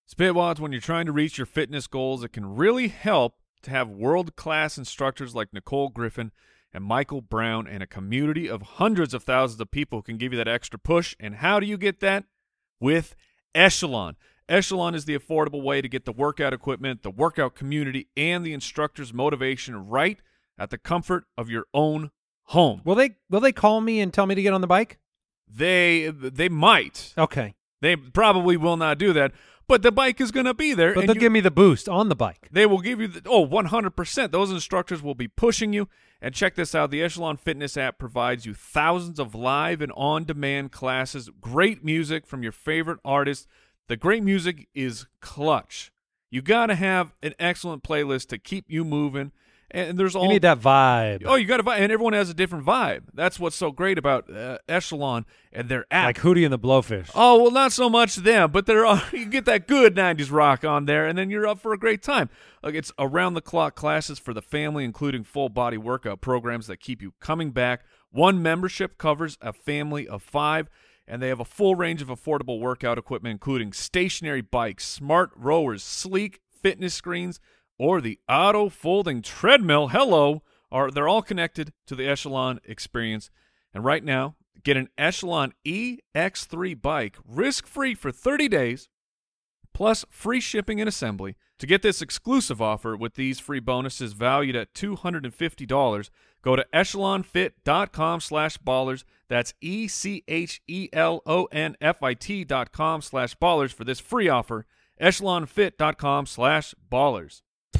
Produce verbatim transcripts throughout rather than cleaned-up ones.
Spitwads, when you're trying to reach your fitness goals, it can really help to have world-class instructors like Nicole Griffin and Michael Brown and a community of hundreds of thousands of people who can give you that extra push. And how do you get that? With Echelon. Echelon is the affordable way to get the workout equipment, the workout community, and the instructor's motivation right at the comfort of your own home. Will they will they call me and tell me to get on the bike? They they might. Okay. They probably will not do that, but the bike is going to be there. But and they'll you, give me the boost on the bike. They will give you the, oh, one hundred percent. Those instructors will be pushing you. And check this out. The Echelon Fitness app provides you thousands of live and on-demand classes, great music from your favorite artists. The great music is clutch. You got to have an excellent playlist to keep you moving. And there's all You need that vibe. Oh, you got to vibe, and everyone has a different vibe. That's what's so great about uh, Echelon and their app. Like Hootie and the Blowfish. Oh, well, not so much them, but they're all, you get that good nineties rock on there, and then you're up for a great time. Like, it's around-the-clock classes for the family, including full-body workout programs that keep you coming back. One membership covers a family of five, and they have a full range of affordable workout equipment, including stationary bikes, smart rowers, sleek fitness screens, or the auto-folding treadmill. Hello. Are they're all connected to the Echelon experience. And right now, get an Echelon E X three bike risk-free for thirty days, plus free shipping and assembly. To get this exclusive offer with these free bonuses valued at two hundred fifty dollars, go to echelonfit.com slash ballers. That's E-C-H-E-L-O-N-F-I-T dot com slash ballers for this free offer. echelonfit.com slash ballers.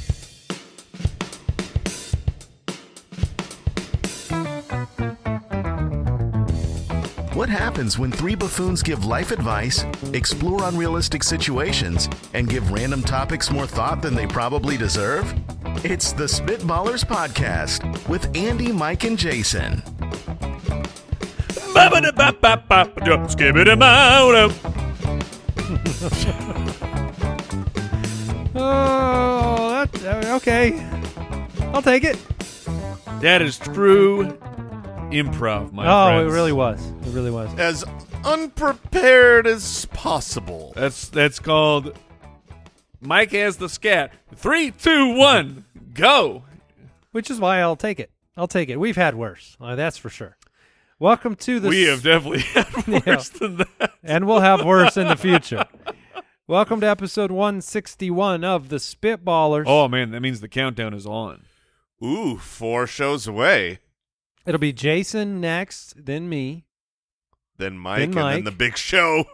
What happens when three buffoons give life advice, explore unrealistic situations, and give random topics more thought than they probably deserve? It's the Spitballers Podcast with Andy, Mike, and Jason. Oh, that's uh, okay. I'll take it. That is true improv, my oh, friends. it really was. It really was. As unprepared as possible. That's that's called Mike has the scat. Three, two, one, go. Which is why I'll take it. I'll take it. We've had worse. Uh, that's for sure. Welcome to the... We have definitely had worse Yeah. than that. And we'll have worse in the future. Welcome to episode one sixty-one of the Spitballers. Oh, man, that means the countdown is on. Ooh, four shows away. It'll be Jason next, then me, Then Mike, Then and Mike. then the big show.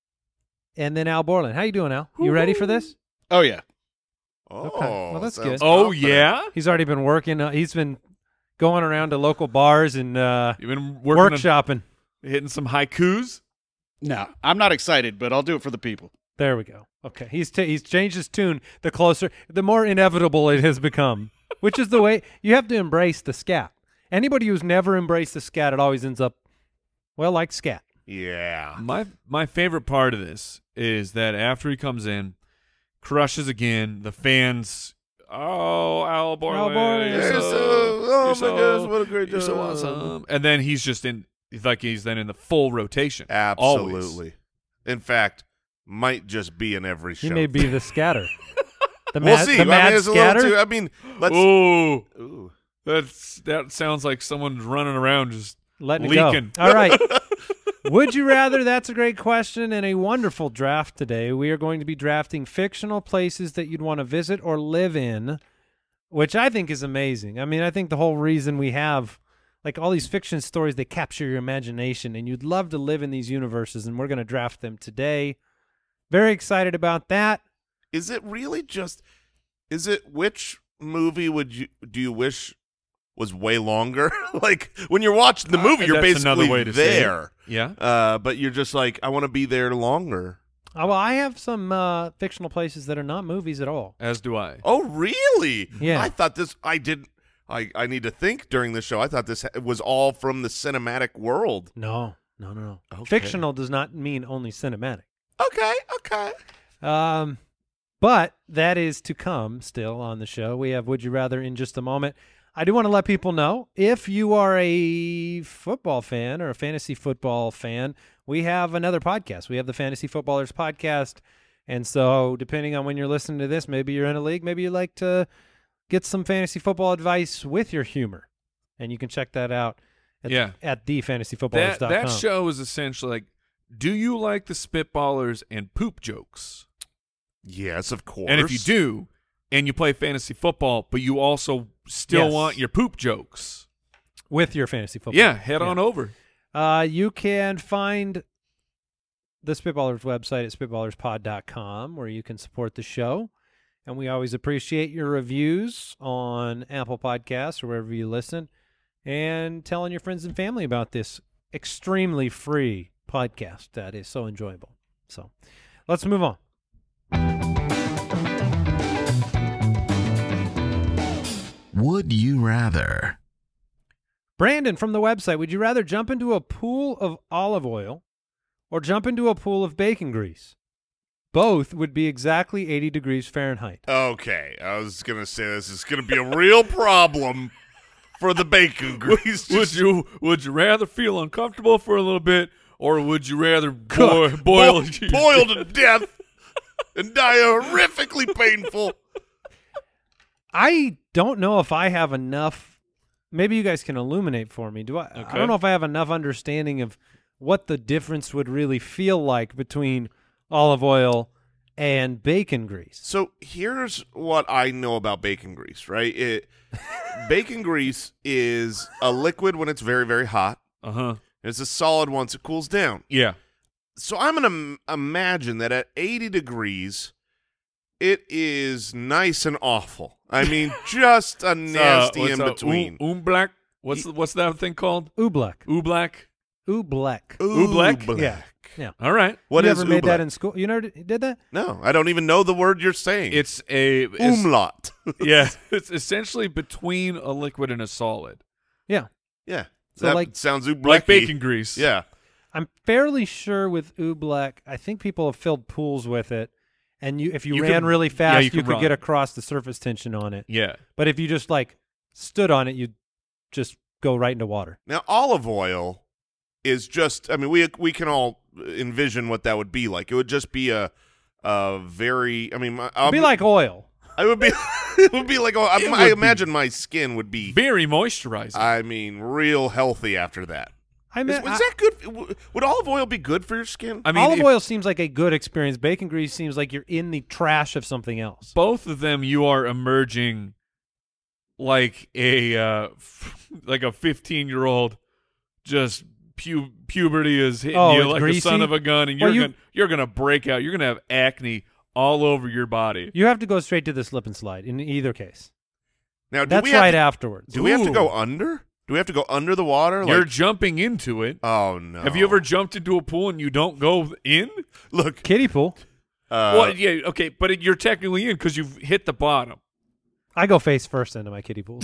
and then Al Borland. How you doing, Al? You ready for this? Oh, yeah. Oh, Okay. Well, that's sounds good. Oh, confident. yeah? He's already been working. Uh, he's been going around to local bars and uh, You've been working workshopping. on hitting some haikus? No, I'm not excited, but I'll do it for the people. There we go. Okay, he's t- he's changed his tune. The closer, the more inevitable it has become, which is the way you have to embrace the scat. Anybody who's never embraced the scat, it always ends up, well, like scat. Yeah. My my favorite part of this is that after he comes in, crushes again, the fans, oh, Al Borland, Borland. you're You're so, so- oh you're my so- gosh, what a great you're so job. awesome. And then he's just in, he's like he's then in the full rotation. Always. Absolutely. In fact, might just be in every show. He may be the scatter. The We'll mad, see. The I mean, mad it's a little scatter. too, I mean, let's. Ooh, Ooh. that's that sounds like someone's running around just Letting leaking. it go. All right. Would you rather? That's a great question and a wonderful draft today. We are going to be drafting fictional places that you'd want to visit or live in, which I think is amazing. I mean, I think the whole reason we have like all these fiction stories, they capture your imagination, and you'd love to live in these universes, and we're going to draft them today. Very excited about that. Is it really just? Is it which movie would you do you wish was way longer? Like when you're watching the movie, Uh, you're that's another basically way to say it. there. Yeah. Uh, but you're just like, I want to be there longer. Oh, well, I have some uh, fictional places that are not movies at all. As do I. Oh, really? Yeah. I thought this. I didn't. I I need to think during the show. I thought this was all from the cinematic world. No, no, no, no. Okay. Fictional does not mean only cinematic. Okay. Okay. Um, but that is to come still on the show. We have Would You Rather in just a moment. I do want to let people know, if you are a football fan or a fantasy football fan, we have another podcast. We have the Fantasy Footballers Podcast And so depending on when you're listening to this, maybe you're in a league, maybe you like to get some fantasy football advice with your humor. And you can check that out at, Yeah. at the fantasy footballers dot com. That, that show is essentially like, do you like the spitballers and poop jokes? Yes, of course. And if you do, and you play fantasy football, but you also still Yes. want your poop jokes, With your fantasy football. yeah, head on over. Uh, you can find the Spitballers website at spitballers pod dot com, where you can support the show. And we always appreciate your reviews on Apple Podcasts or wherever you listen, and telling your friends and family about this extremely free podcast that is so enjoyable. So let's move on. Would you rather? Brandon from the website, would you rather jump into a pool of olive oil or jump into a pool of bacon grease? Both would be exactly eighty degrees Fahrenheit. Okay, I was gonna say this is gonna be a real problem for the bacon grease. Would you would you rather feel uncomfortable for a little bit, or would you rather boil boil, boil, boil to death and die horrifically painful? I don't know if I have enough. Maybe you guys can illuminate for me. Do I? I Okay. don't know if I have enough understanding of what the difference would really feel like between olive oil and bacon grease. So here's what I know about bacon grease, right? It bacon grease is a liquid when it's very, very hot. Uh huh. It's a solid once it cools down. Yeah. So I'm going to m- imagine that at eighty degrees, it is nice and awful. I mean, just a nasty uh, what's in uh, between. Um, black. What's the, what's that thing called? Oobleck. Oobleck. Oobleck. Oobleck? Yeah. Yeah. All right. What you is ever made that oobleck? in school? You never d- did that? No, I don't even know the word you're saying. It's a it's, umlaut. yeah. It's essentially between a liquid and a solid, Yeah. Yeah. So that like- sounds ooblecky. like bacon grease. Yeah. I'm fairly sure with Oobleck, I think people have filled pools with it, and you if you, You ran can- really yeah, fast, you you, can could run. get across the surface tension on it. Yeah. But if you just like stood on it, you'd just go right into water. Now, olive oil is just, I mean, we we can all envision what that would be like. It would just be a, a very, I mean, my, It'd be like oil. I would be, it would be like, oh, I, It I would be. imagine my skin would be, Very moisturizing. I mean, real healthy after that. I Is, mean, is that good? w- Would olive oil be good for your skin? I mean, olive if oil seems like a good experience. Bacon grease seems like you're in the trash of something else. both of them, you are emerging like a uh, f- like a fifteen year old. Just pu- puberty is hitting Oh, you it's like greasy? the son of a gun, and Well, you're you- gonna you're gonna break out. You're gonna have acne all over your body. You have to go straight to the slip and slide in either case. Now, do That's we have right to, afterwards. Do we have to Ooh. go under? Do we have to go under the water? You're Like, jumping into it. oh no! Have you ever jumped into a pool and you don't go in? look? Kiddie pool. Uh, well, yeah, okay, but you're technically in because you've hit the bottom. I go face first into my kiddie pool.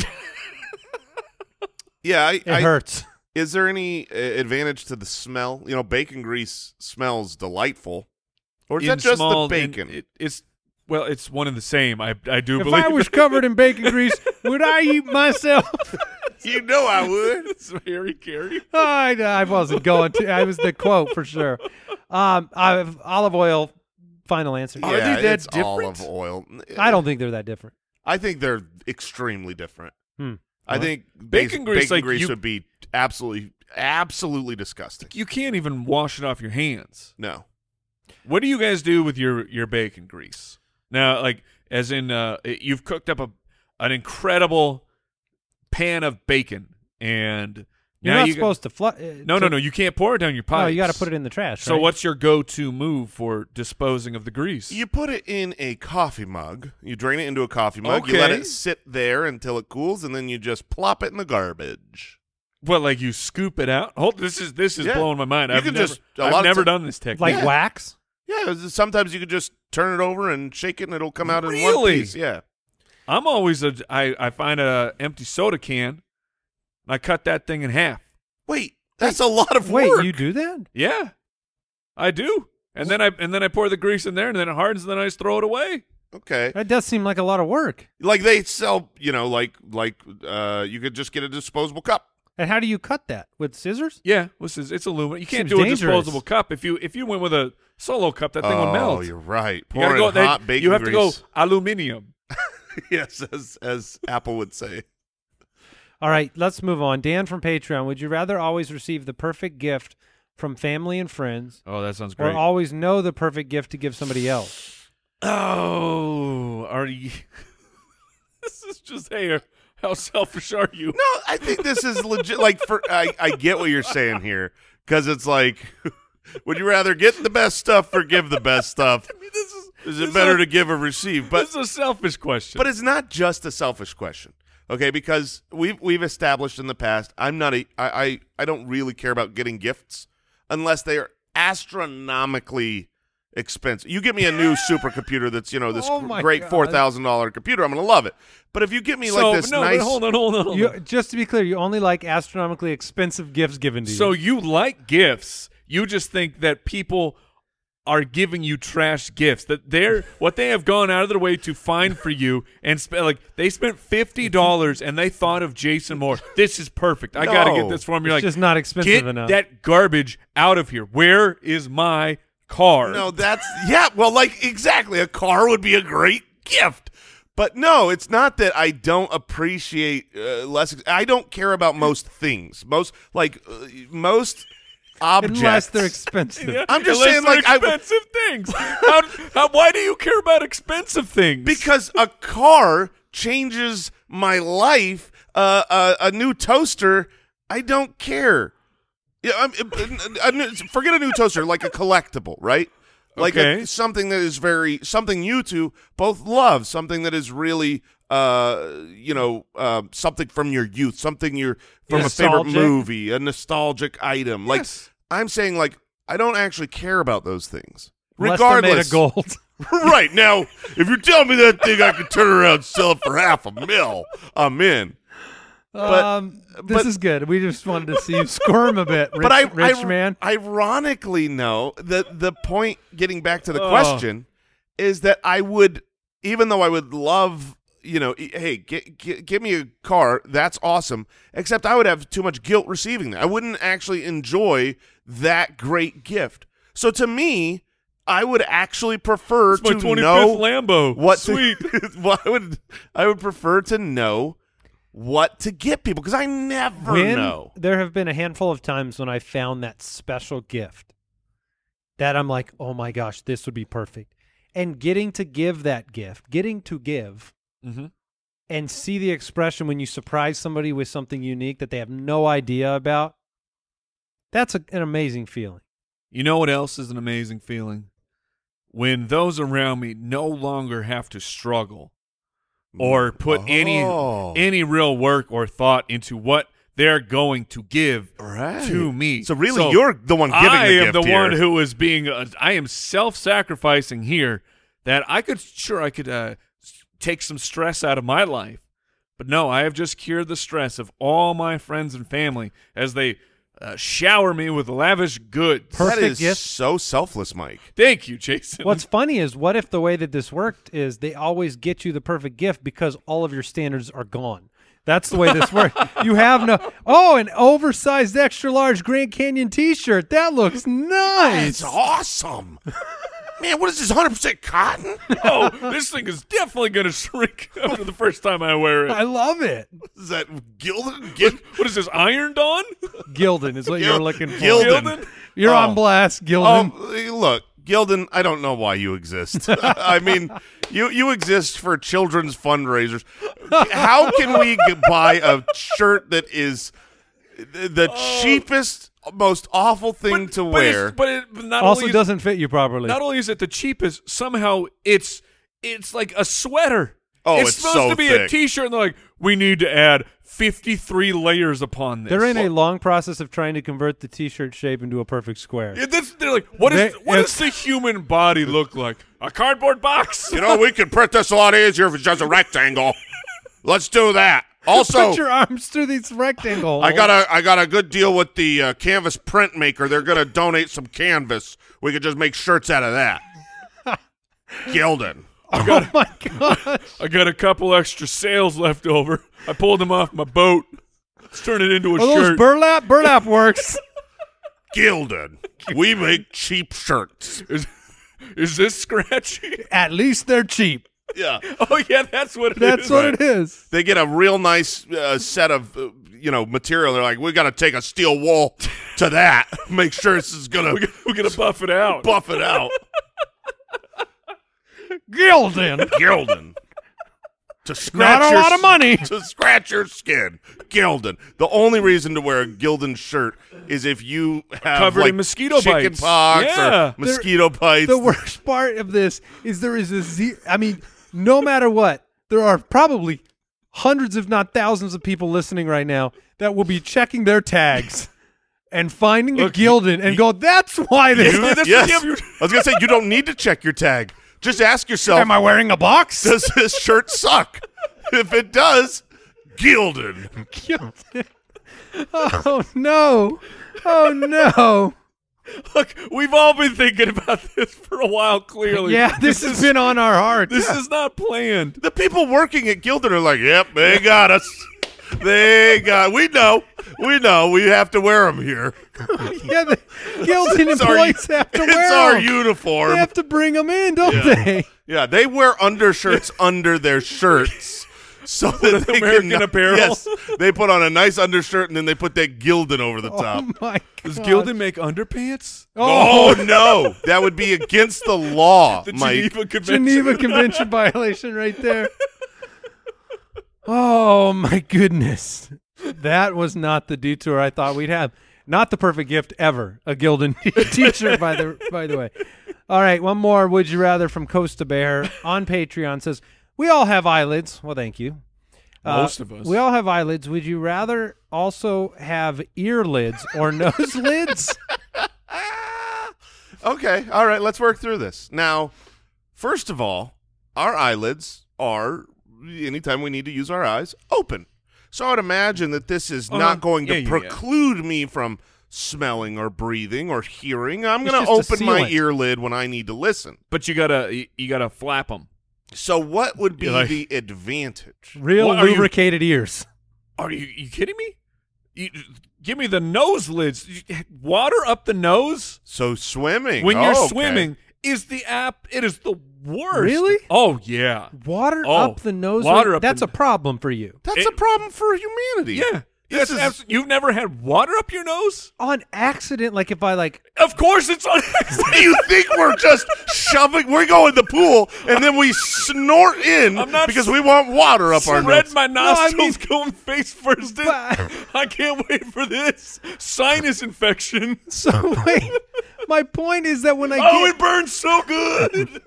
yeah, I, It I, hurts. Is there any uh, advantage to the smell? You know, bacon grease smells delightful, or is In that just small- the bacon? in- it- it's well, it's one and the same. I I do If believe. I was covered in bacon grease, would I eat myself? you know, I would. it's Harry Carey. I, I wasn't going to. I was the quote for sure. Um, I've, olive oil. Final answer. Are they yeah, that it's different? olive oil. I don't think they're that different. I think they're extremely different. Hmm. I What? think Bacon bas- grease, bacon like, grease you- would be absolutely, absolutely disgusting. You can't even wash it off your hands. No. What do you guys do with your your bacon grease? Now, like as in, uh, you've cooked up a an incredible pan of bacon, and You're now not you supposed to flush. No, no, no. You can't pour it down your pipes. No, you got to put it in the trash. So right? what's your go-to move for disposing of the grease? You put it in a coffee mug. You drain it into a coffee mug. You let Okay. it sit there until it cools, and then you just plop it in the garbage. What, like you scoop it out? Hold, this is this is Yeah. blowing my mind. You I've can never, just- a I've lot of never ti- done this technique. like Yeah. wax? Yeah, sometimes you could just turn it over and shake it, and it'll come out in one Really? piece. Yeah. I'm always a. I I find a empty soda can, and I cut that thing in half. Wait, that's a lot of Wait, work. you do that? Yeah, I do. And then I and then I pour the grease in there, and then it hardens, and then I just throw it away. Okay. That does seem like a lot of work. Like they sell, you know, like like uh, you could just get a disposable cup And how do you cut that? With scissors? Yeah, this is it's aluminum. You can't Seems do a dangerous. disposable cup. If you if you went with a solo cup, that thing oh, would melt. you're right. You gotta Pouring go. hot they- bacon you have grease. to go aluminium. Yes, as as Apple would say. All right, let's move on. Dan from Patreon, would you rather always receive the perfect gift from family and friends Oh, that sounds or great. always know the perfect gift to give somebody else? Oh, are you? This is just hey, how selfish are you? No, I think this is legit. Like, for I, I get what you're saying here because it's like, would you rather get the best stuff or give the best stuff? I mean, this is Is this it better a, to give or receive? But this is a selfish question. but it's not just a selfish question, okay? Because we've we've established in the past, I'm not a I I, I don't really care about getting gifts unless they are astronomically expensive. You give me a new supercomputer that's, you know, this Oh my great God. four thousand dollar computer, I'm going to love it. But if you give me so like this no, nice but hold on, hold on, hold You, on. just to be clear, you only like astronomically expensive gifts given to you. So you like gifts? You just think that people are giving you trash gifts. That they're what they have gone out of their way to find for you and spend like they spent fifty dollars and they thought of Jason Moore. This is perfect. I got to get No. this for him. it's You're like, just not expensive get enough. that garbage out of here. Where is my car? No, that's yeah. Well, like exactly, a car would be a great gift. But no, it's not that I don't appreciate uh, less. I don't care about most things. Most like uh, most objects. Unless they're expensive. Yeah, I'm just unless saying, they're like, I- expensive things. How, how, why do you care about expensive things? Because a car changes my life. Uh, a, a new toaster, I don't care. Yeah, I'm, a, a new- forget a new toaster, like a collectible, right? Like a- Okay. something that is very something you two both love, something that is really, uh, you know, uh, something from your youth, something you're from a favorite Nostalgic. movie, a nostalgic item. Like Yes. I'm saying, like I don't actually care about those things, Unless they're made regardless. of gold. Right now, if you're telling me that thing I could turn around and sell it for half a mil, I'm in. But- um, this but- is good. We just wanted to see you squirm a bit, rich, but I, rich I man. ironically, no. The the point, getting back to the Oh. question, is that I would, even though I would love, you know, e- hey, get, get, give me a car. That's awesome. Except I would have too much guilt receiving that. I wouldn't actually enjoy that great gift. So to me, I would actually prefer It's my to twenty-fifth know Lambo. what Sweet. To, well, I would I would prefer to know what to get people because I never When know. there have been a handful of times when I found that special gift that I'm like, oh my gosh, this would be perfect. And getting to give that gift, getting to give Mm-hmm. and see the expression when you surprise somebody with something unique that they have no idea about, that's a, an amazing feeling. You know what else is an amazing feeling? When those around me no longer have to struggle or put any Oh. any real work or thought into what they're going to give Right. to me. So really, So you're the one giving I the am gift the here. one who is being. Uh, I am self-sacrificing here. That I could sure I could uh, s- take some stress out of my life, but no, I have just cured the stress of all my friends and family as they uh, shower me with lavish goods. That Perfect is gift. so selfless, Mike. Thank you, Jason. What's funny is what if the way that this worked is they always get you the perfect gift because all of your standards are gone. That's the way this works. You have no, oh, an oversized extra large Grand Canyon t-shirt. That looks nice. It's awesome. Man, what is this, one hundred percent cotton? Oh, this thing is definitely going to shrink after the first time I wear it. I love it. Is that Gildan? Gil- What is this, ironed on? Gildan is what Gil- you're looking for. Gildan. Gildan? You're Oh. on blast, Gildan. Um, look, Gildan, I don't know why you exist. I mean, you, you exist for children's fundraisers. How can we g- buy a shirt that is the cheapest, most awful thing to But wear? it's- But it but not also only is, doesn't fit you properly. not only is it the cheapest, somehow it's it's like a sweater. Oh, it's, it's supposed so to be thick. a T-shirt, and they're like, we need to add fifty-three layers upon this. They're in a long process of trying to convert the t-shirt shape into a perfect square. Yeah, that's, they're like, what is They- what does it's- the human body look like? A cardboard box? You know, we could print this a lot easier if it's just a rectangle. Let's do that. Also, Put your arms through these rectangles. I got a I got a good deal with the uh, canvas print maker. They're going to donate some canvas. We could just make shirts out of that. Gildan. Oh my gosh. I got a couple extra sails left over. I pulled them off my boat. Let's turn it into a Are those shirt. burlap? Burlap works. Gildan, we make cheap shirts. is, is this scratchy? At least they're cheap. Yeah. Oh, yeah, that's what it That's is. what it is. They get a real nice uh, set of, uh, you know, material. They're like, we got to take a steel wool to that. Make sure this is going to We're going to buff it out. buff it out. Gildan. Gildan. To scratch Not a your, lot of money. To scratch your skin. Gildan. The only reason to wear a Gildan shirt is if you have Covered like in mosquito chicken bites. pox Yeah. or mosquito bites. The worst part of this is there is a ze- I mean, no matter what, there are probably hundreds, if not thousands, of people listening right now that will be checking their tags and finding Look, a Gildan and go, "That's why this." You- that's yes. what you have I was going to say, you don't need to check your tag. Just ask yourself, Am I wearing a box? does this shirt suck? If it does, Gildan. Gildan. Oh no! Oh no! Look, we've all been thinking about this for a while, clearly. Yeah, this has been on our hearts. This is not planned. The people working at Gildan are like, yep, they got us. They got, we know. We know. We have to wear them here. Yeah, the Gildan It's our- employees have to it's wear our them. uniform. They have to bring them in, don't they? Yeah, they wear undershirts under their shirts. So that they American can, Apparel? Yes, they put on a nice undershirt and then they put that Gildan over the top. Oh my Does God. Gildan make underpants? Oh, no, that would be against the law, The Mike. Geneva Convention. Geneva Convention violation right there. Oh my goodness. That was not the detour I thought we'd have. Not the perfect gift ever. A Gildan t-shirt, by the by the way. All right, one more Would You Rather from Costa Bear on Patreon says, we all have eyelids. Well, thank you. Uh, Most of us. We all have eyelids. Would you rather also have ear lids or nose lids? Okay, all right, let's work through this. Now, first of all, our eyelids are, anytime we need to use our eyes, open. So I would imagine that this is Uh-huh. not going to Yeah, yeah, yeah. preclude me from smelling or breathing or hearing. I'm It's going to just a open my sealant. ear lid when I need to listen. But you gotta, you, you gotta flap them. So what would be You're like- the advantage? Real What are you- lubricated ears. Are you, you kidding me? You, give me the nose lids. You- Water up the nose So swimming. when Oh, you're okay. swimming is the app. It is the worst. Really? Oh yeah. Water Oh, up the nose. water ring? up That's the- a problem for you. That's It- a problem for humanity. Yeah. This Yes, is- abs- you've never had water up your nose? On accident, like if I like Of course it's on What do you think we're just shoving? We go in the pool and then we snort in I'm not because we want water up our Spread nose. my I nostrils mean- going face first in. But- I can't wait for this. Sinus infection. so wait. My point is that when I Oh, get it burns so good.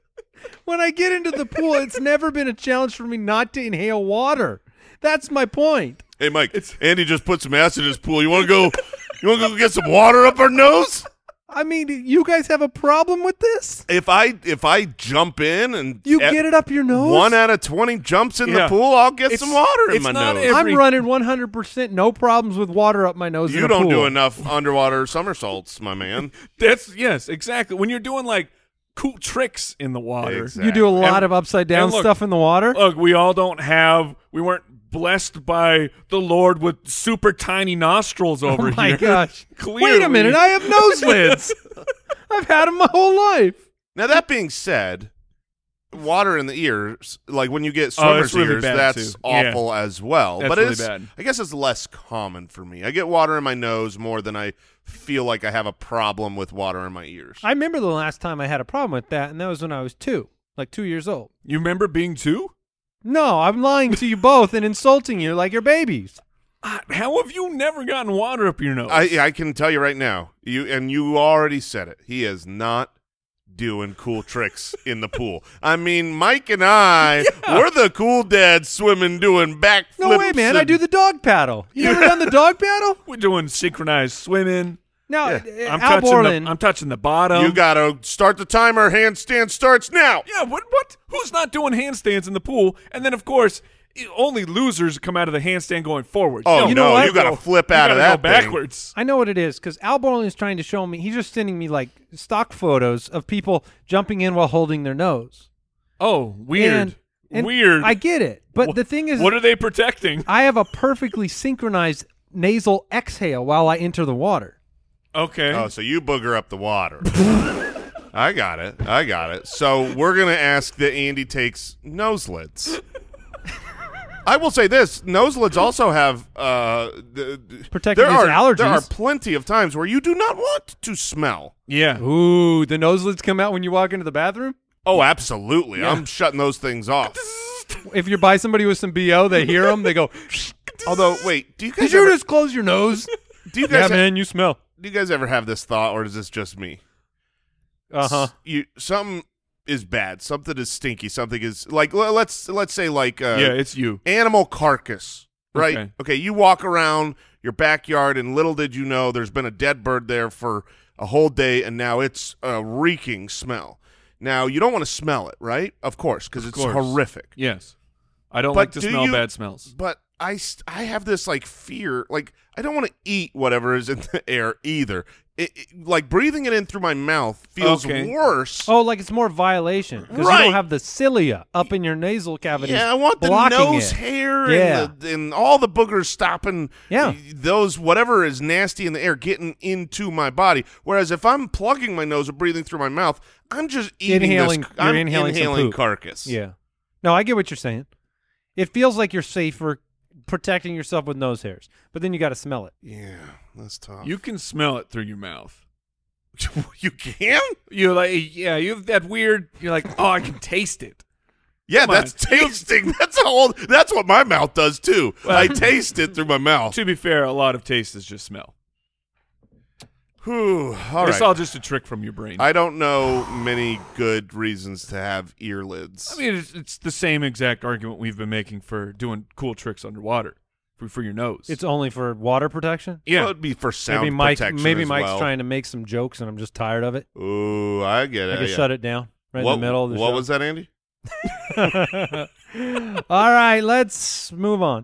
when I get into the pool, it's never been a challenge for me not to inhale water. That's my point. Hey, Mike, Andy just put some acid in his pool. You want to go? You want to go get some water up our nose? I mean, you guys have a problem with this? If I if I jump in and You at- get it up your nose? one out of twenty jumps in Yeah. the pool, I'll get It's- some water in it's my not nose. every- I'm running one hundred percent no problems with water up my nose in you a don't pool. do enough underwater somersaults, my man. That's yes, exactly. When you're doing like cool tricks in the water. Exactly. You do a lot And- of upside down and look- stuff in the water? Look, we all don't have. We weren't blessed by the Lord with super tiny nostrils over Oh my here. gosh. Clearly. Wait a minute, I have nose lids. I've had them my whole life. Now that being said, water in the ears, like when you get Oh, it's swimmer's really ears, bad, that's too. Yeah. awful as well. That's but really it's, bad. I guess it's less common for me. I get water in my nose more than I feel like I have a problem with water in my ears. I remember the last time I had a problem with that, and that was when I was two, like two years old. You remember being two? No, I'm lying to you both and insulting you like you're babies. Uh, How have you never gotten water up your nose? I I can tell you right now, you and you already said it. He is not doing cool tricks in the pool. I mean, Mike and I, we're the cool dads swimming, doing backflips. No way, man. I and- do the dog paddle. You ever done the dog paddle? We're doing synchronized swimming. No, Yeah. uh, I'm Al touching Borland. the. I'm touching the bottom. You gotta start the timer. Handstand starts now. yeah. What? What? Who's not doing handstands in the pool? And then of course, i- only losers come out of the handstand going forward. Oh, You know no, what? you gotta flip You out of gotta that go thing. backwards. I know what it is because Al Borland is trying to show me. He's just sending me like stock photos of people jumping in while holding their nose. Oh, weird. And And Weird. I get it, but Wh- the thing is, what are they protecting? I have a perfectly synchronized nasal exhale while I enter the water. Okay. Oh, so you booger up the water. I got it. I got it. So we're going to ask that Andy takes noselids. I will say this: noselids also have uh, the, the, Protecting there against are, allergies. There are plenty of times where you do not want to smell. yeah. Ooh, the noselids come out when you walk into the bathroom? Oh, absolutely. Yeah. I'm shutting those things off. If you're by somebody with some B O, they hear them, they go, Although, wait, do you guys did you ever, just close your nose? do you Yeah, guys man, you smell. do you guys ever have this thought, or is this just me? Uh-huh. S- You something is bad. Something is stinky. Something is like l- let's let's say like uh, Yeah, it's you. animal carcass, right? Okay. Okay, you walk around your backyard, and little did you know, there's been a dead bird there for a whole day, and now it's a reeking smell. Now you don't want to smell it, right? Of course, because it's course. horrific. Yes. I don't But like to do smell you- bad smells. But I, st- I have this like fear, like I don't want to eat whatever is in the air either. It, it- like breathing it in through my mouth feels Okay. worse. Oh, like it's more violation because you Right. don't have the cilia up in your nasal cavities. Yeah, I want the blocking nose it. hair Yeah. and, the, and all the boogers stopping Yeah. those whatever is nasty in the air getting into my body. Whereas if I'm plugging my nose or breathing through my mouth, I'm just eating Inhaling- this. you're I'm inhaling some inhaling poop. carcass. Yeah. No, I get what you're saying. It feels like you're safer protecting yourself with nose hairs, but then you got to smell it. Yeah, that's tough. You can smell it through your mouth. you can? You like, yeah, you have that weird. You're like, oh, I can taste it. Yeah, Come on. that's tasting. That's a whole. That's what my mouth does too. I taste it through my mouth. To be fair, a lot of taste is just smell. Whew, all it's right. all just a trick from your brain. I don't know many good reasons to have earlids. I mean, it's, it's the same exact argument we've been making for doing cool tricks underwater for, for your nose. It's only for water protection. yeah. Well, it'd be for sound maybe Mike. protection Maybe as Mike's well. trying to make some jokes, and I'm just tired of it. Ooh, I get I it. can yeah. shut it down right what, in the middle of the What show. was that, Andy? All right, let's move on.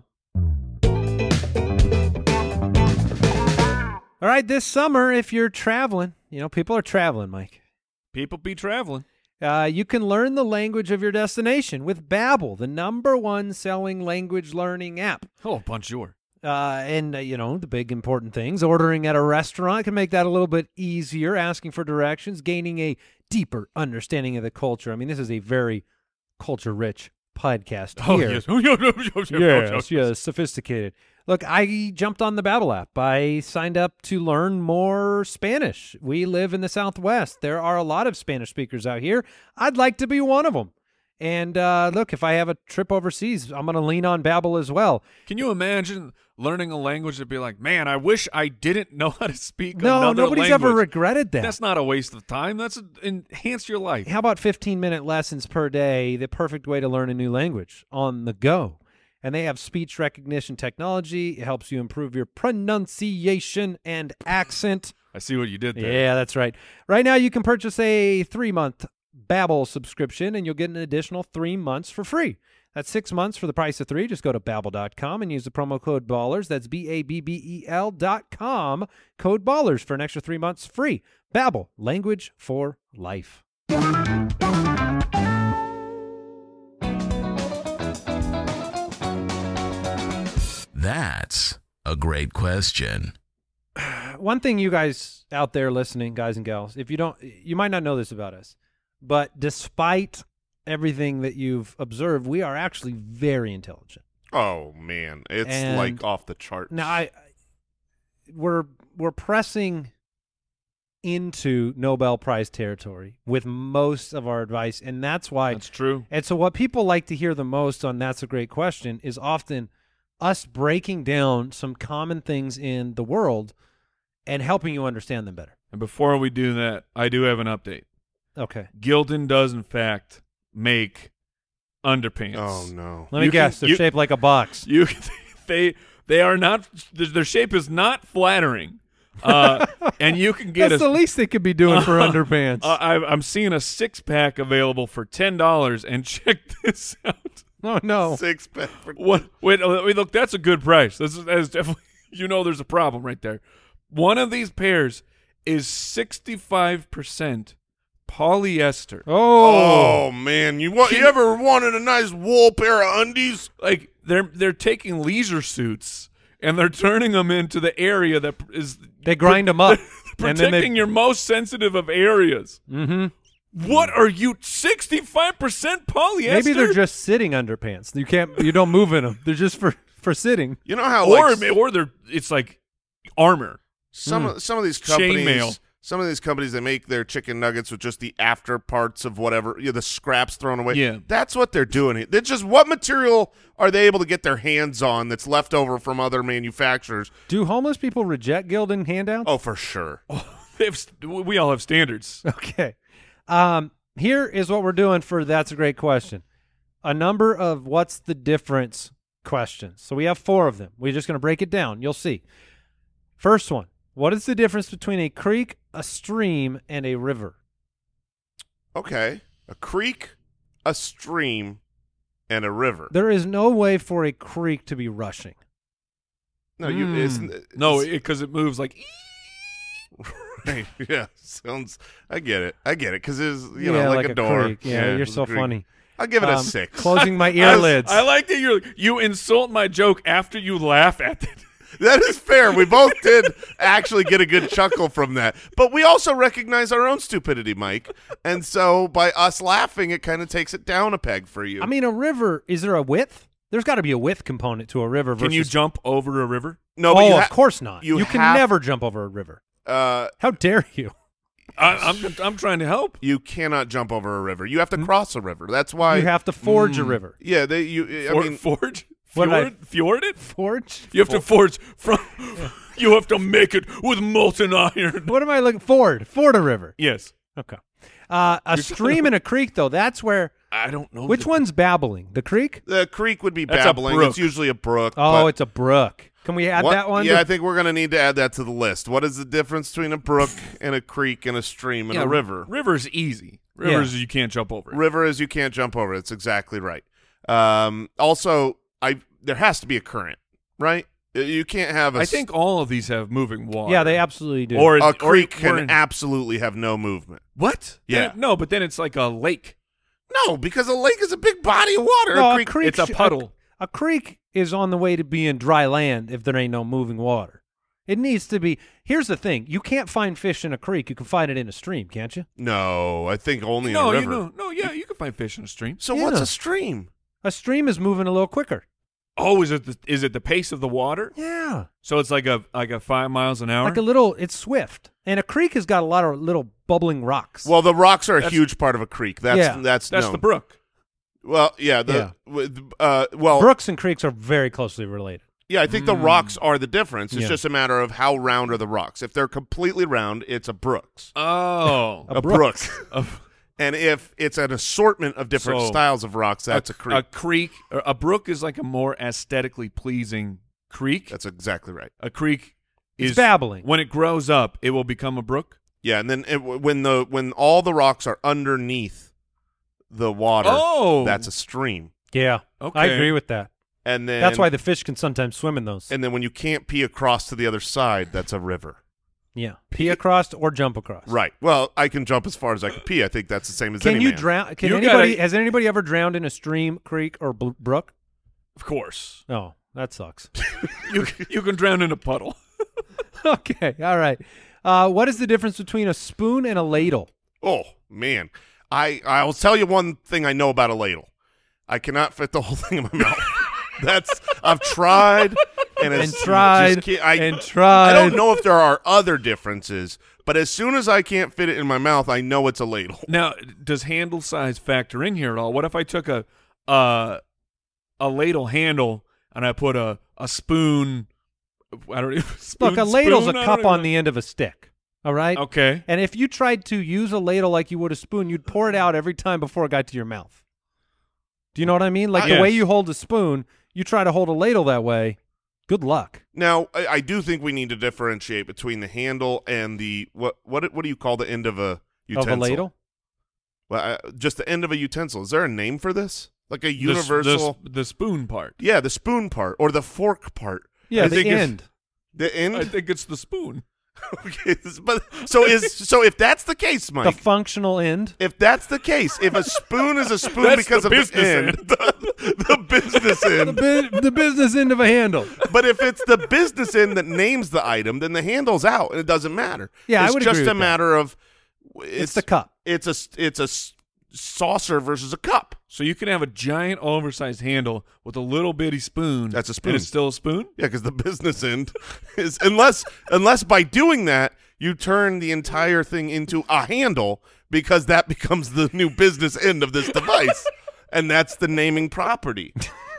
All right, this summer, if you're traveling, you know, people are traveling, Mike. People be traveling. Uh, you can learn the language of your destination with Babbel, the number one selling language learning app. Oh, bonjour. Uh, and, uh, you know, the big important things, ordering at a restaurant can make that a little bit easier, asking for directions, gaining a deeper understanding of the culture. I mean, this is a very culture-rich podcast Oh, here. yes. Oh, yes, yes, yes, Yes, yes, sophisticated. Look, I jumped on the Babbel app. I signed up to learn more Spanish. We live in the Southwest. There are a lot of Spanish speakers out here. I'd like to be one of them. And uh, look, if I have a trip overseas, I'm going to lean on Babbel as well. Can you imagine learning a language that'd be like, man, I wish I didn't know how to speak No, another nobody's language. ever regretted that. That's not a waste of time. That's a, enhance your life. How about fifteen-minute lessons per day, the perfect way to learn a new language on the go? And they have speech recognition technology. It helps you improve your pronunciation and accent. I see what you did there. Yeah, that's right. Right now, you can purchase a three-month Babbel subscription, and you'll get an additional three months for free. That's six months for the price of three. Just go to Babbel dot com and use the promo code BALLERS. That's B A B B E L dot com, code BALLERS for an extra three months free. Babbel, language for life. That's a great question. One thing you guys out there listening, guys and gals, if you don't, you might not know this about us, but despite everything that you've observed, we are actually very intelligent. Oh man, it's And like off the charts. Now, I, we're we're pressing into Nobel Prize territory with most of our advice, and that's why. That's true. And so, what people like to hear the most on "That's a Great Question" is often us breaking down some common things in the world and helping you understand them better. And before we do that, I do have an update. Okay. Gildan does, in fact, make underpants. Oh no. Let me You can- guess. They're you- shaped like a box. You, they, they are not. Their shape is not flattering, uh, and you can get That's a. the least they could be doing for underpants. Uh, I, I'm seeing a six pack available for ten dollars, and check this out. oh, no. Six pack for What? Wait, uh, wait, look, that's a good price. This is, that is definitely. You know, there's a problem right there. One of these pairs is sixty-five percent polyester. Oh, Oh man, you want you ever wanted a nice wool pair of undies? Like they're they're taking leisure suits and they're turning them into the area that is they grind them up. and protecting then they, your most sensitive of areas. mm-hmm. What are you? sixty-five percent polyester? Maybe they're just sitting underpants. You can't. You don't move in them. They're just for for sitting. You know how or like, or they're it's like armor. some of some of these companies, Chainmail. some of these companies, they make their chicken nuggets with just the after parts of whatever, you know, the scraps thrown away. Yeah. That's what they're doing. They're just what material are they able to get their hands on that's left over from other manufacturers? Do homeless people reject Gildan handouts? Oh, for sure. They have, we all have standards. Okay. Um, here is what we're doing for That's a Great Question. A number of what's the difference questions. So we have four of them. We're just going to break it down. You'll see. First one. What is the difference between a creek, a stream, and a river? Okay, a creek, a stream, and a river. There is no way for a creek to be rushing. No, you. Mm. It's, it's, No, because it, it moves like. right, yeah, sounds. I get it. I get it because it's you Yeah, know like, like a a door. creek. Yeah, you're it's a so creek. funny. I'll give it a Um, six. Closing my I, earlids. I like that you you insult my joke after you laugh at it. That is fair. We both did actually get a good chuckle from that. But we also recognize our own stupidity, Mike. And so by us laughing, it kind of takes it down a peg for you. I mean, a river, is there a width? There's got to be a width component to a river. Can you versus- jump over a river? no, but oh, you of ha- course not. you You, can have- never jump over a river. uh, How dare you? I, I'm I'm trying to help. you cannot jump over a river. You have to cross a river. That's why. You have to forge a river. yeah, they. You. I For, mean, forge, What did I- fjord, fjord it. Forge? You have to forge from. You have to make it with molten iron. What am I looking? Ford. Ford a river. Yes, Okay. Uh, a stream and a creek, though, that's where. I don't know. Which the- one's babbling? The creek? the creek would be That's a babbling. brook. It's usually a brook. Oh, but it's a brook. Can we add what- that one? Yeah, to- I think we're going to need to add that to the list. What is the difference between a brook and a creek and a stream and Yeah, a river? River's easy. Rivers you can't jump over. River is you can't jump over. It's exactly right. Um, also, I there has to be a current, right? You can't have a I think all of these have moving water. Yeah, they absolutely do. Or a or creek we're can in- absolutely have no movement. what? Then Yeah. it- no, but then it's like a lake. No, because a lake is a big body of water. No, a a creek, creek It's a sh- puddle. A, a creek is on the way to being dry land if there ain't no moving water. It needs to be. Here's the thing: you can't find fish in a creek. You can find it in a stream, can't you? no, I think only No, in a you river. know, no, yeah, you can find fish in a stream. So Yeah. what's a stream? A stream is moving a little quicker. Oh, is it the, is it the pace of the water? Yeah, So it's like a like a five miles an hour. like a little. It's swift, and a creek has got a lot of little bubbling rocks. Well, the rocks are a That's- huge part of a creek. That's Yeah. that's That's known. the brook. Well, yeah, the with uh well brooks and creeks are very closely related. yeah, I think the rocks are the difference. It's Yeah. just a matter of how round are the rocks. If they're completely round, it's a brooks. Oh, A A brooks. brook. And if it's an assortment of different So, styles of rocks, that's a, creek. A creek, or a brook is like a more aesthetically pleasing creek. that's exactly right. A creek It's is babbling. When it grows up, it will become a brook. Yeah, and then it, when the when all the rocks are underneath the water, Oh, that's a stream. Yeah, Okay. I agree with that. And then That's why the fish can sometimes swim in those. and then when you can't pee across to the other side, that's a river. yeah, pee across or jump across. Right. Well, I can jump as far as I can pee. I think that's the same as Can any you man. drown? Can You anybody? gotta- Has anybody ever drowned in a stream, creek, or bl- brook? of course. Oh, that sucks. You you can drown in a puddle. Okay, all right. Uh, what is the difference between a spoon and a ladle? Oh man, I I'll tell you one thing I know about a ladle. I cannot fit the whole thing in my mouth. That's I've tried and, And it's, you tried just can't- I, and tried. I don't know if there are other differences, but as soon as I can't fit it in my mouth, I know it's a ladle. Now, does handle size factor in here at all? What if I took a uh, a ladle handle and I put a a spoon? I don't even. Spoon, Look, a ladle's spoon? a I cup don't on even- the end of a stick. All right. Okay. And if you tried to use a ladle like you would a spoon, you'd pour it out every time before it got to your mouth. Do you know what I mean? Like I- the way Yes. you hold a spoon, you try to hold a ladle that way. Good luck. Now, I, I do think we need to differentiate between the handle and the what what what do you call the end of a utensil? Of a ladle? Well, uh, just the end of a utensil. Is there a name for this? Like a The s- universal? The, the spoon part. Yeah, the spoon part or the fork part. Yeah, I the think it's- end. The end. I think it's the spoon. Okay, this- but so is so if that's the case, The Mike. functional end. If that's the case, if a spoon is a spoon That's because the of the business end, end. the, the business The, end. bu- the business end of a handle. But if it's the business end that names the item, then the handle's out and it doesn't matter. Yeah, I it's would just agree a with that. matter of It's, the cup. It's a it's a s- saucer versus a cup. So you can have a giant, oversized handle with a little bitty spoon. That's a spoon. And it's still a spoon? Yeah, because the business end is unless unless by doing that you turn the entire thing into a handle because that becomes the new business end of this device, and that's the naming property.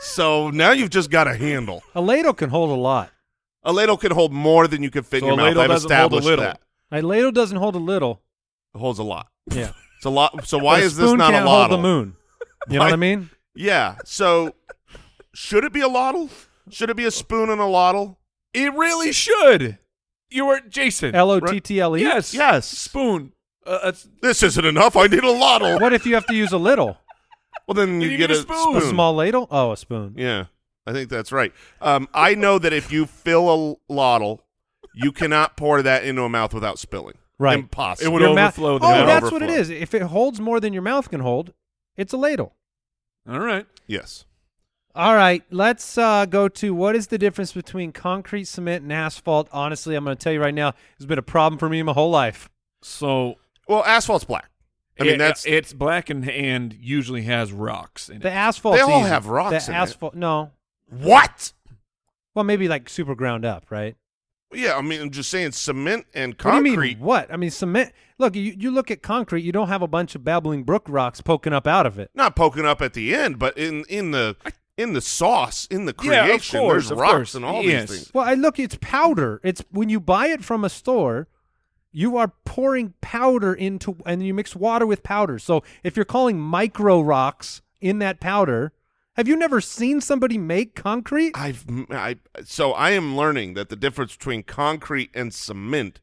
So now you've just got a handle. A ladle can hold a lot. A ladle can hold more than you can fit So in your a mouth. ladle I've doesn't hold a established little. that. A ladle doesn't hold a little. It holds a lot. Yeah. It's a lot. So why But a is this spoon not a can't hold lottle? the moon? You know Why- what I mean? Yeah. So should it be a lottle? Should it be a spoon and a lottle? It really should. You were Jason. L O T T L E? Yes. Yes. Spoon. Uh, that's, This isn't enough. I need a lottle. What if you have to use a little? Well, then you, You get need a a spoon. A spoon. small ladle? Oh, a spoon. Yeah, I think that's right. Um, I know that if you fill a lottle, you cannot pour that into a mouth without spilling. Right. Impossible. It would Your mouth- overflow the Oh, mouth. that's what it Overflow. is. If it holds more than your mouth can hold, it's a ladle. all right. Yes. All right, let's uh, go to what is the difference between concrete, cement, and asphalt. Honestly, I'm going to tell you right now, it's been a problem for me my whole life. So Well, asphalt's black. I mean, it- that's it's black and, and usually has rocks in The it. asphalt. They all have rocks The in it. asphalt. No. what? Well, maybe like super ground up, right? Yeah, I mean, I'm just saying cement and What do you concrete. mean? What? I mean, cement. Look, you, you look at concrete, you don't have a bunch of Babbling Brook rocks poking up out of it. Not poking up at the end, but in in the in the sauce, in the Yeah, of creation, course, there's of rocks course. and all Yes. these things. Well, I look, it's powder. It's when you buy it from a store, you are pouring powder into, and you mix water with powder. So if you're calling micro rocks in that powder, have you never seen somebody make concrete? I've I so I am learning that the difference between concrete and cement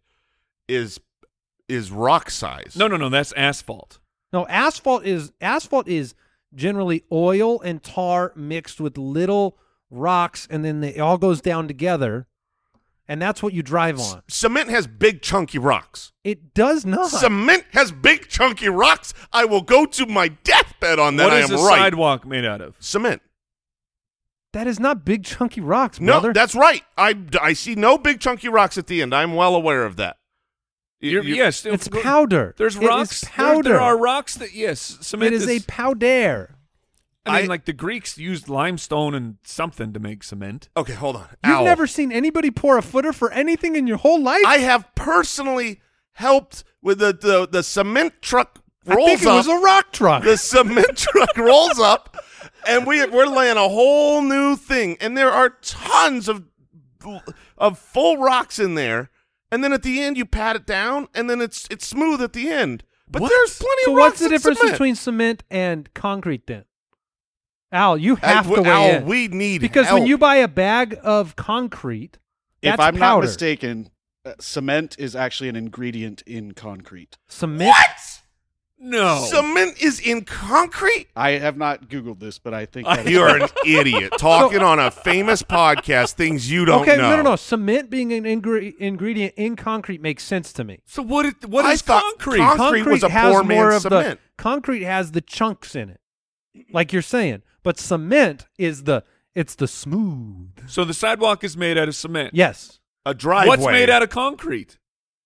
is is rock size. No, no, no. That's asphalt. No, asphalt is asphalt is generally oil and tar mixed with little rocks, and then they, it all goes down together, and that's what you drive on. Cement has big chunky rocks. It does not. Cement has big chunky rocks. I will go to my deathbed on that. What I is am a right. sidewalk made out of? Cement. That is not big chunky rocks, No, brother. that's right. I, I see no big chunky rocks at the end. I'm well aware of that. You- You're, you- yes, it's go- powder. There's It is rocks. There- powder. There, are rocks that yes, cement It is a powder. I mean, I- like the Greeks used limestone and something to make cement. Okay, hold on. You've Ow. never seen anybody pour a footer for anything in your whole life? I have personally helped with the the, the cement truck I rolls think it up. was a rock truck. The cement truck rolls up, and we we're laying a whole new thing, and there are tons of of full rocks in there. And then at the end, you pat it down, and then it's it's smooth at the end. But What? there's plenty So of rocks what's the in difference cement. between cement and concrete then? Al, you I- have to weigh Al, in. we need Because help. when you buy a bag of concrete, that's if I'm powder. not mistaken, uh, cement is actually an ingredient in concrete. Cement. What? No. Cement is in concrete? I have not Googled this, but I think that You're an idiot talking on a famous podcast things you don't okay, know. no, no, no. Cement being an ingre- ingredient in concrete makes sense to me. So what? It, what I is thought concrete? con- Concrete was a has poor more man's of cement. the concrete has the chunks in it, like you're saying. But cement is the it's the smooth. so the sidewalk is made out of cement. Yes. A driveway. What's made out of concrete?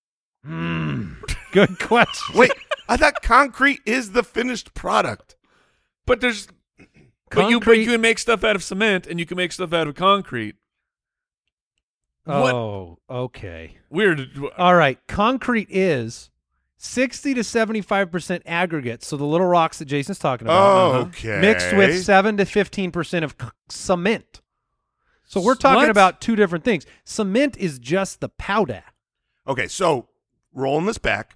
Good question. Wait, I thought concrete is the finished product. But there's. But you, but Concrete- you can make stuff out of cement, and you can make stuff out of concrete. What? Oh, okay. Weird. All right. Concrete is sixty to seventy-five percent aggregate. So the little rocks that Jason's talking about. Oh, okay. Mixed with seven to fifteen percent of c- cement. So we're talking What? about two different things. Cement is just the powder. Okay, so rolling this back,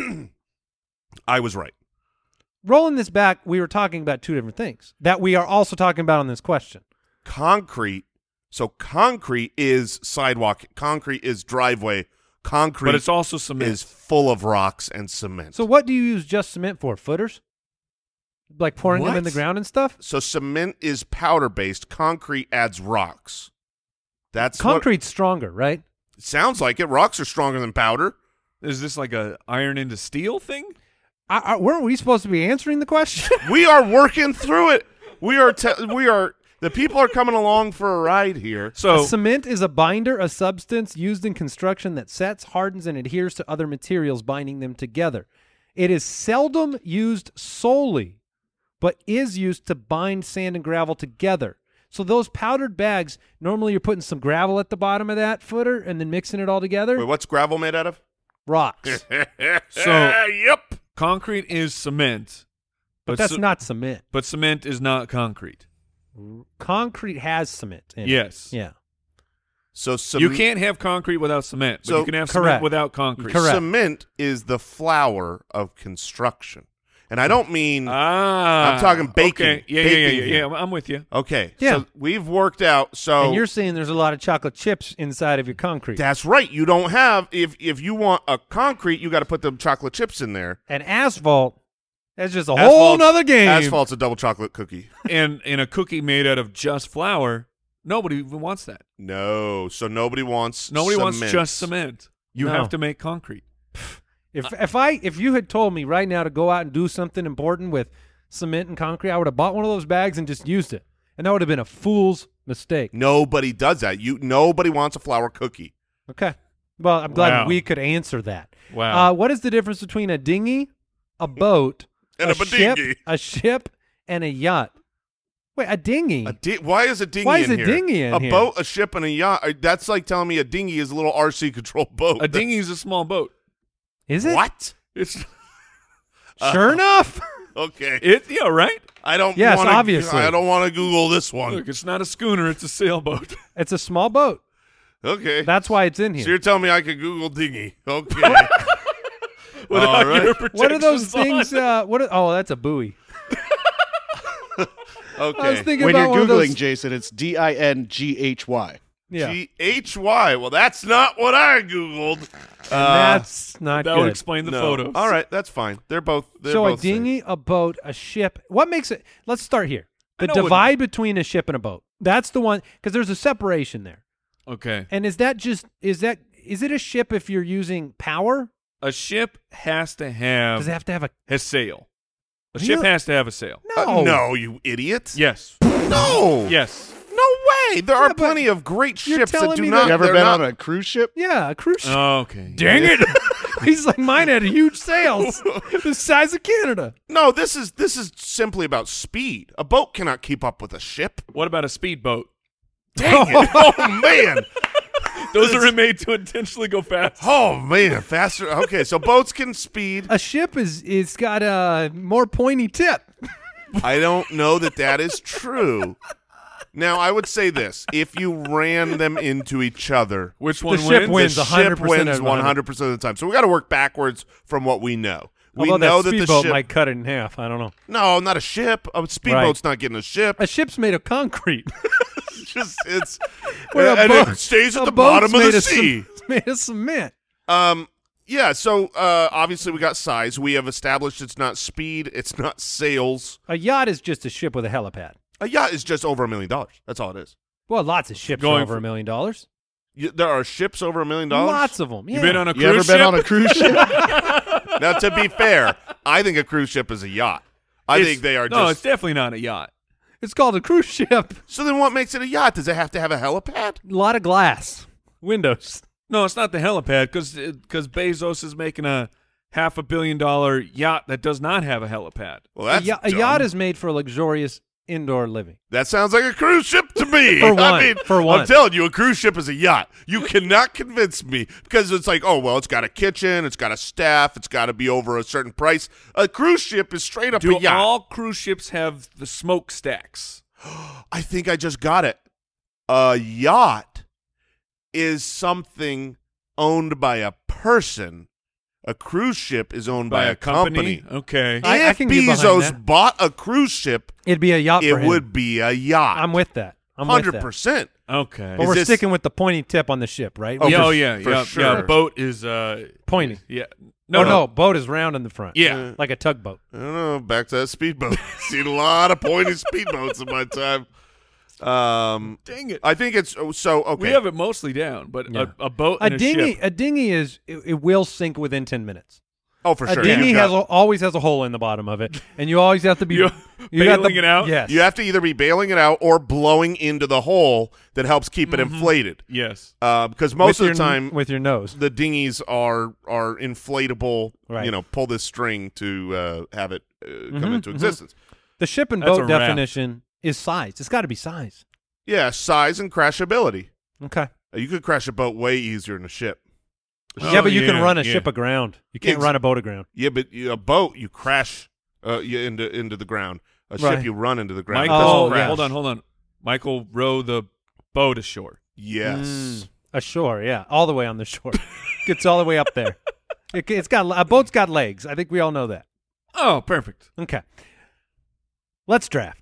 I was right. Rolling this back, we were talking about two different things that we are also talking about on this question. Concrete. So concrete is sidewalk. Concrete is driveway. Concrete But it's also cement. is full of rocks and cement. So what do you use just cement for? Footers? Like pouring them in What? the ground and stuff? So cement is powder based. Concrete adds rocks. That's what- Concrete's stronger, right? Sounds like it. Rocks are stronger than powder. Is this like a iron into steel thing? I, I, weren't we supposed to be answering the question? We are working through it. We are. Te- we are. The people are coming along for a ride here. So A cement is a binder, a substance used in construction that sets, hardens, and adheres to other materials, binding them together. It is seldom used solely, but is used to bind sand and gravel together. So those powdered bags, normally you're putting some gravel at the bottom of that footer and then mixing it all together. Wait, what's gravel made out of? Rocks. So- yep. concrete is cement, But that's ce- not cement. But cement is not concrete. Concrete has cement in it. Yes. Yeah. So cem- You can't have concrete without cement, but So- you can have Correct. cement without concrete. Correct. Cement is the flour of construction, and I don't mean. Ah, I'm talking baking. Okay. Yeah, Baking yeah, yeah, here. yeah, yeah. I'm with you. Okay. Yeah. So we've worked out. So And you're saying there's a lot of chocolate chips inside of your concrete. that's right. You don't have if if you want a concrete, you got to put the chocolate chips in there. And asphalt, that's just a Asphalt's- whole nother game. Asphalt's a double chocolate cookie. And in a cookie made out of just flour, nobody even wants that. No, so nobody wants. Nobody wants cement. just cement. You No. have to make concrete. If if I if you had told me right now to go out and do something important with cement and concrete, I would have bought one of those bags and just used it, and that would have been a fool's mistake. Nobody does that. You nobody wants a flour cookie. Okay. Well, I'm glad Wow. we could answer that. Wow. Uh, what is the difference between a dinghy, a boat, And a ship, badingy. a ship, and a yacht? Wait, a dinghy? A di- why is a dinghy Why is in a here? dinghy in a here? boat, a ship, and a yacht. Uh, That's like telling me a dinghy is a little R C controlled boat. a dinghy is a small boat. is it? What? It's Sure enough. Okay. it. Yeah, right. I don't. Yes, wanna, obviously. I don't want to Google this one. Look, it's not a schooner; it's a sailboat. It's a small boat. Okay. That's why it's in so here. you're telling me I could Google dinghy? Okay. Without All right. your What are those protections things? Uh, what? Are, oh, that's a buoy. I was Okay. thinking When about you're one of Googling, those. Jason, it's D I N G H Y. Yeah, G H Y. Well, that's not what I Googled. that's not that good. would explain the no. photos. All right, that's fine. They're both. They're so a both safe. dinghy, a boat, a ship. What makes it? Let's start here. I The know what- divide between a ship and a boat. That's the one because there's a separation there. Okay. And is that just is that is it a ship if you're using power? A ship has to have Does it have to have a a sail. A Really? ship has to have a sail. no? Uh, no, you idiot. Yes. No. Yes. No way. There Yeah, are but plenty of great you're ships that telling do me not. that- You ever they're been not- on a cruise ship? Yeah, a cruise ship. Okay. Dang it! He's like mine had huge sails, the size of Canada. No, this is this is simply about speed. A boat cannot keep up with a ship. What about a speedboat? Dang it! Oh man! Those are made to intentionally go fast. Oh man! Faster. Okay, so boats can speed. A ship is is got a more pointy tip. I don't know that that is true. Now, I would say this: if you ran them into each other, Which one ship wins? wins the one hundred ship percent wins of one hundred percent of the time. So we got to work backwards from what we know. We Although know that that the speedboat ship. might cut it in half. I don't know. No, not a ship. A speedboat's not getting a ship. A ship's made of concrete. It's just it's Where a and boat- it stays at a the boat's bottom of made the cem- sea. it's made of cement. Um, yeah. So uh, obviously we got size. We have established it's not speed. It's not sails. A yacht is just a ship with a helipad. A yacht is just over a million dollars. That's all it is. Well, lots of ships Going are over for- a million dollars. You, there are ships over a million dollars. Lots of them. Yeah. You been on a You ever cruise been ship? on a cruise ship? Now, to be fair, I think a cruise ship is a yacht. I It's- think they are No, it's just. definitely not a yacht. It's called a cruise ship. So then, what makes it a yacht? Does it have to have a helipad? A lot of glass, windows. No, it's not the helipad because because Bezos is making a half a billion dollar yacht that does not have a helipad. Well, A, that's ya- a dumb. yacht is made for luxurious indoor living. That sounds like a cruise ship to me. For one, I mean, for one. I'm telling you, a cruise ship is a yacht. You cannot convince me because it's like, oh, well, it's got a kitchen, it's got a staff, it's got to be over a certain price. A cruise ship is straight up Do a yacht. all cruise ships have the smokestacks? I think I just got it. A yacht is something owned by a person. A cruise ship is owned by, a company. Okay. I- I if can get behind Bezos that. bought a cruise ship, It'd be a yacht it for him. would be a yacht. I'm with that. I'm with Hundred that. percent. Okay. But Is we're this- sticking with the pointy tip on the ship, right? Oh, yeah, for- oh yeah, for yeah, yeah. sure. Boat is uh Pointy. Yeah. No, no, boat is round in the front. Yeah. like a tugboat. I don't know. Back to that speedboat. Seen a lot of pointy speedboats in my time. Um, Dang it. I think it's so okay. We have it mostly down, but Yeah. a, a boat A and a, dinghy, ship. a dinghy is it, it will sink within ten minutes. oh, for A sure. dinghy You've has got- a, always has a hole in the bottom of it, and you always have to be You're you got bailing the- it out? Yes, you have to either be bailing it out or blowing into the hole that helps keep it inflated. Yes. Uh, because most with of the your, time, with your nose. the dinghies are are inflatable. Right. You know, pull this string to uh, have it uh, come Mhm, into mhm. existence. The ship and That's a boat raft. definition is size. It's got to be size. Yeah, size and crashability. Okay. Uh, You could crash a boat way easier than a ship. Oh, yeah, but you can yeah, run a yeah. ship aground. You can't Ex- run a boat aground. Yeah, but you- a boat you crash uh, you into into the ground. A Right. ship you run into the ground. Michael, It doesn't Oh, crash. yeah. hold on, hold on. Michael, row the boat ashore. Yes. Mm, ashore, yeah, all the way on the shore. Gets all the way up there. It, it's got a boat's got legs. I think we all know that. Oh, perfect. Okay. Let's draft.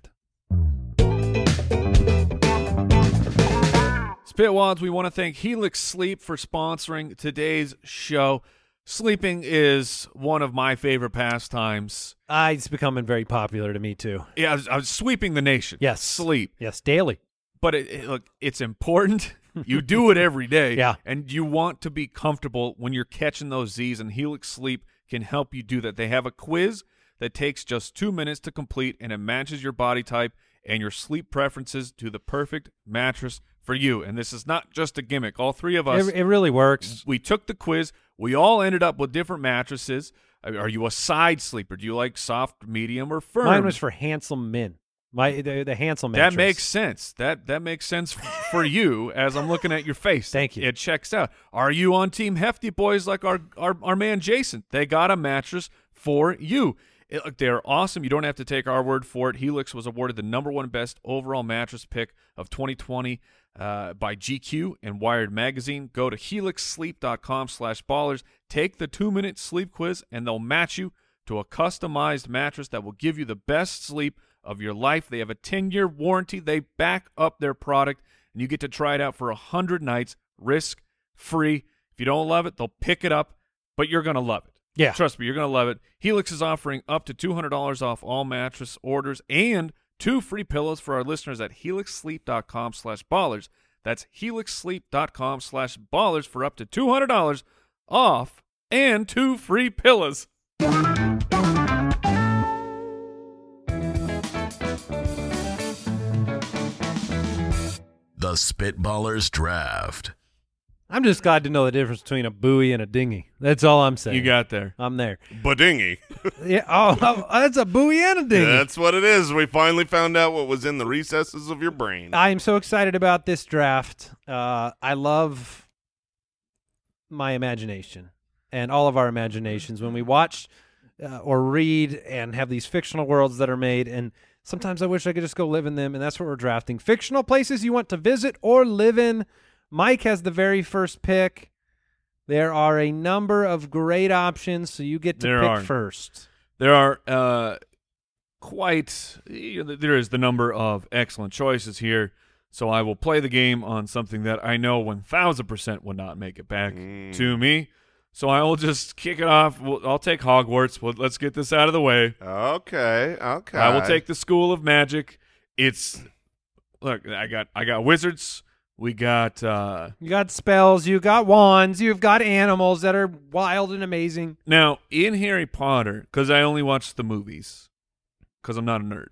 Spitwads, we want to thank Helix Sleep for sponsoring today's show. Sleeping is one of my favorite pastimes. Uh, it's becoming very popular to me too. Yeah, I was, I was sweeping the nation. Yes. Sleep. Yes, daily. But it, it, look, it's important. You do it every day. Yeah. And you want to be comfortable when you're catching those Z's, and Helix Sleep can help you do that. They have a quiz that takes just two minutes to complete, and it matches your body type and your sleep preferences to the perfect mattress for you. And this is not just a gimmick. All three of us, It, it really works. we took the quiz. We all ended up with different mattresses. Are you a side sleeper? Do you like soft, medium, or firm? Mine was for handsome men. My the, the handsome mattress. That makes sense. That that makes sense for you as I'm looking at your face. Thank you. It checks out. Are you on Team Hefty Boys like our our, our man Jason? They got a mattress for you. It, look, they're awesome. You don't have to take our word for it. Helix was awarded the number one best overall mattress pick of twenty twenty uh, by G Q and Wired Magazine. Go to helix sleep dot com slash ballers. Take the two-minute sleep quiz, and they'll match you to a customized mattress that will give you the best sleep of your life. They have a ten-year warranty. They back up their product, and you get to try it out for one hundred nights, risk-free. If you don't love it, they'll pick it up, but you're going to love it. Yeah. Trust me, you're going to love it. Helix is offering up to two hundred dollars off all mattress orders and two free pillows for our listeners at helix sleep dot com slash ballers. That's helix sleep dot com slash ballers for up to two hundred dollars off and two free pillows. The Spitballers Draft. I'm just glad to know the difference between a buoy and a dinghy. That's all I'm saying. You got there. I'm there. Badingy. Yeah. Oh, oh, that's a buoy and a dinghy. That's what it is. We finally found out what was in the recesses of your brain. I am so excited about this draft. Uh, I love my imagination and all of our imaginations when we watch uh, or read and have these fictional worlds that are made. And sometimes I wish I could just go live in them. And that's what we're drafting. Fictional places you want to visit or live in. Mike has the very first pick. There are a number of great options, so you get to There pick are. first. There are uh, quite you know, there is the number of excellent choices here. So I will play the game on something that I know one thousand percent would not make it back Mm. to me. So I will just kick it off. We'll, I'll take Hogwarts. Well, let's get this out of the way. Okay, okay. I will take the School of Magic. It's look, I got I got wizards. We got uh, You got spells, you got wands, you've got animals that are wild and amazing. now in Harry Potter, because I only watched the movies, because I'm not a nerd.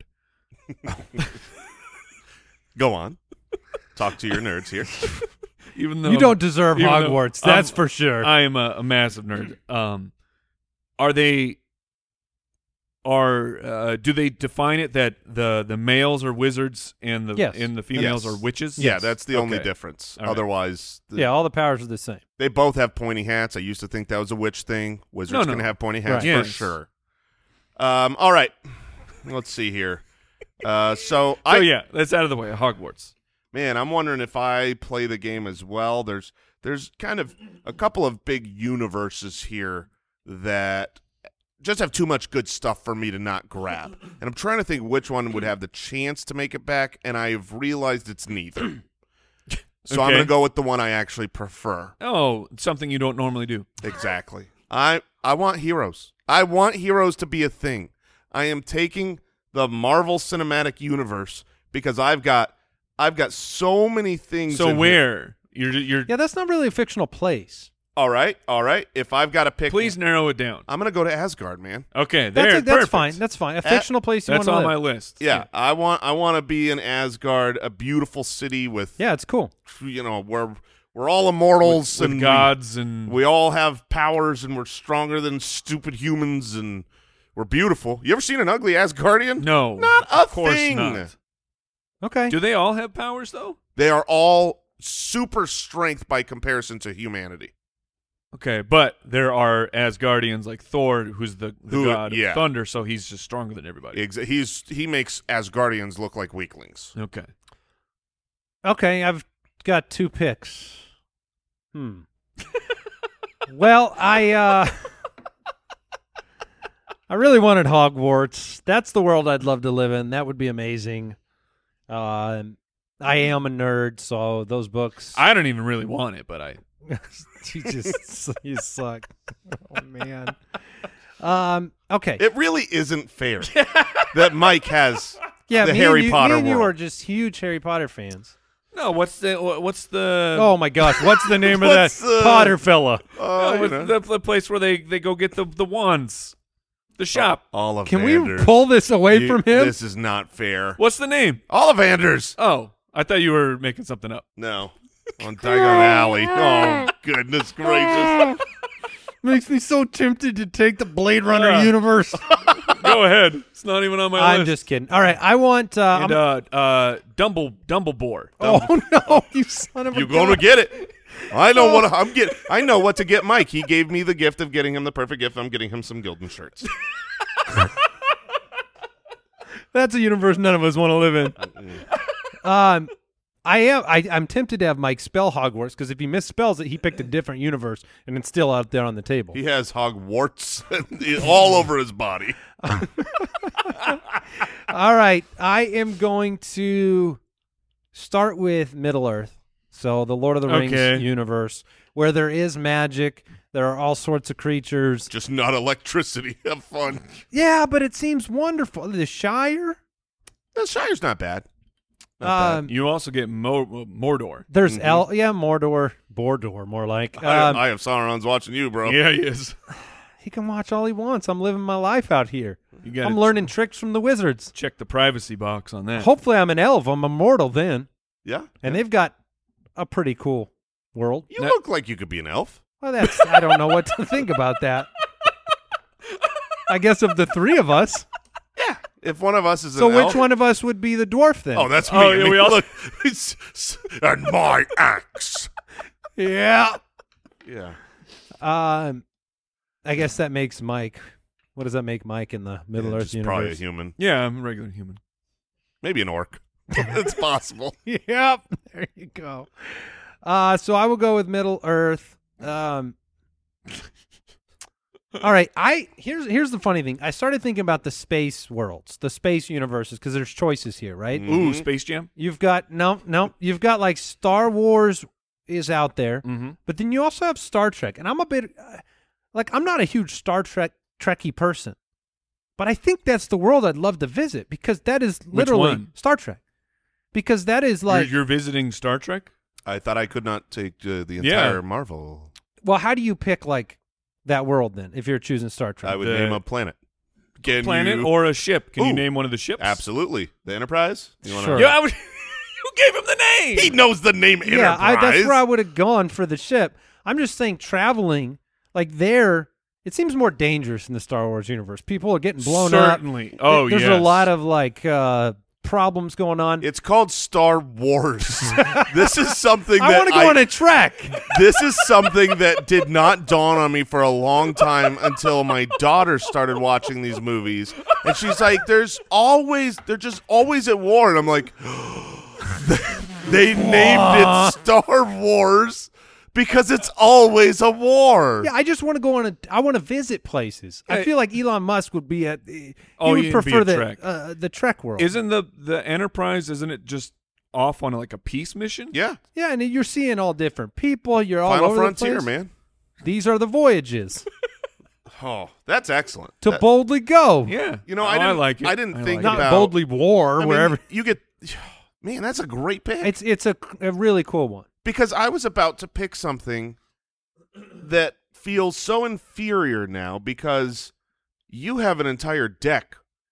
Go on. Talk to your nerds here. Even though You don't deserve even though Hogwarts, that's I'm- for sure. I am a, a massive nerd. Um, are they? Are uh, do they define it that the the males are wizards and the Yes. and the females Yes. are witches? Yeah, that's the only Okay. difference. All right. Otherwise, the, yeah, all the powers are the same. they both have pointy hats. I used to think that was a witch thing. Wizards No, no. can have pointy hats Right. for Yes. sure. Um, all right. Let's see here. Uh, so So I yeah, that's out of the way. Hogwarts. Man, I'm wondering if I play the game as well. There's there's kind of a couple of big universes here that just have too much good stuff for me to not grab. And I'm trying to think which one would have the chance to make it back, and I've realized it's neither. So I'm Okay. going to go with the one I actually prefer. Oh, something you don't normally do. Exactly. I I want heroes. I want heroes to be a thing. I am taking the Marvel Cinematic Universe because I've got I've got so many things. So in here. where you're you're Yeah, that's not really a fictional place. All right, all right. If I've got to pick, please narrow it down. I'm gonna go to Asgard, man. Okay, That's there. a, that's perfect. fine. That's fine. A fictional place you That's want on to my live. list. Yeah, I want I want to be in Asgard, a beautiful city with Yeah, it's cool. you know where we're all immortals with, with and gods and we, we all have powers and we're stronger than stupid humans and we're beautiful. You ever seen an ugly Asgardian? no, Not a of course thing. not. Okay. Do they all have powers though? They are all super strength by comparison to humanity. Okay, but there are Asgardians like Thor, who's the, the Who- god yeah. of thunder, so he's just stronger than everybody. Exa- He's he makes Asgardians look like weaklings. Okay. Okay, I've got two picks. Hmm. well, I uh I really wanted Hogwarts. That's the world I'd love to live in. That would be amazing. Uh, I am a nerd, so those books. I don't even really want it, but I you just you suck. Oh man. Um. Okay. It really isn't fair that Mike has yeah. the me Harry and you, Potter Me and you world. are just huge Harry Potter fans. no. What's the wha- what's the Oh my gosh! What's the name of that What's the- Potter fella? Uh, no, you what's know, the, the place where they, they go get the the wands, the shop. Ollivander. Can we pull this away You- from him? This is not fair. What's the name? Ollivanders. Oh, I thought you were making something up. No. On Diagon Alley. Oh, goodness gracious. Makes me so tempted to take the Blade Runner Uh. universe. Go ahead. It's not even on my I'm list. just kidding. All right, I want. Uh, And I'm- uh, uh, Dumble Dumbledore. oh no, you son of a! You're going to get it. I know what I'm getting. I know what to get Mike. He gave me the gift of getting him the perfect gift. I'm getting him some Gildan shirts. That's a universe none of us want to live in. um, I am. I, I'm tempted to have Mike spell Hogwarts because if he misspells it, he picked a different universe, and it's still out there on the table. He has Hogwarts all over his body. All right, I am going to start with Middle Earth, so the Lord of the Rings Okay. universe, where there is magic. There are all sorts of creatures. Just not electricity. Have fun. Yeah, but it seems wonderful. The Shire. The Shire's not bad. Not bad. Um, You also get Mo- Mordor. there's Mhm. El. Yeah, Mordor. Bordor, more like. I, Um, I have Sauron's watching you, bro. Yeah, he is. he can watch all he wants. I'm living my life out here. You got. I'm learning tricks from the wizards. Check the privacy box on that. Hopefully, I'm an elf. I'm immortal then, Yeah. and they've got a pretty cool world. You No- look like you could be an elf. Well, that's I don't know what to think about that. I guess of the three of us. Yeah. If one of us is So an which elf. one of us would be the dwarf then? Oh, that's me. Oh, I yeah, mean, we all- look. It's, and my axe. yeah. Yeah. Um, I guess that makes Mike. What does that make Mike in the Middle Yeah, Earth just universe? probably a human. Yeah, I'm a regular human. Maybe an orc. It's possible. Yep. There you go. Uh, so I will go with Middle Earth. Um, all right. I here's here's the funny thing. I started thinking about the space worlds, the space universes, because there's choices here, right? Ooh, Mhm. Space Jam. You've got no, no. You've got like Star Wars is out there, Mm-hmm. but then you also have Star Trek, and I'm a bit uh, like I'm not a huge Star Trek Trekkie person, but I think that's the world I'd love to visit because that is literally one? Star Trek. Because that is like, you're, you're visiting Star Trek. I thought I could not take uh, the Yeah. entire Marvel. well, how do you pick like that world then if you're choosing Star Trek? I would The- name a planet. Can Planet you- or a ship? Can you Ooh. name one of the ships? Absolutely. The Enterprise? You wanna- Sure. Yeah, I would, you gave him the name. He knows the name yeah, I, Enterprise. that's where I would have gone for the ship. I'm just saying traveling like there. It seems more dangerous in the Star Wars universe. People are getting blown up. Certainly. Oh, There's yes. a lot of like uh, problems going on. It's called Star Wars. This is something I that want to go on a trek. This is something that did not dawn on me for a long time until my daughter started watching these movies. And she's like, there's always, they're just always at war. And I'm like, they named it Star Wars because it's always a war. Yeah, I just want to go on a. I want to visit places. I Hey. feel like Elon Musk would be at. He Oh, would he'd be prefer a the Trek. uh, the Trek world. Isn't the the Enterprise? Isn't it just off on like a peace mission? Yeah. yeah, and you're seeing all different people. You're all Final over Frontier, the place. man. These are the voyages Oh, that's excellent. to That- boldly go. Yeah. You know, Oh, I, didn't, like it. I didn't think like Not it. about boldly war I mean, wherever. you get Man, that's a great pick. It's it's a, a really cool one. Because I was about to pick something that feels so inferior now because you have an entire deck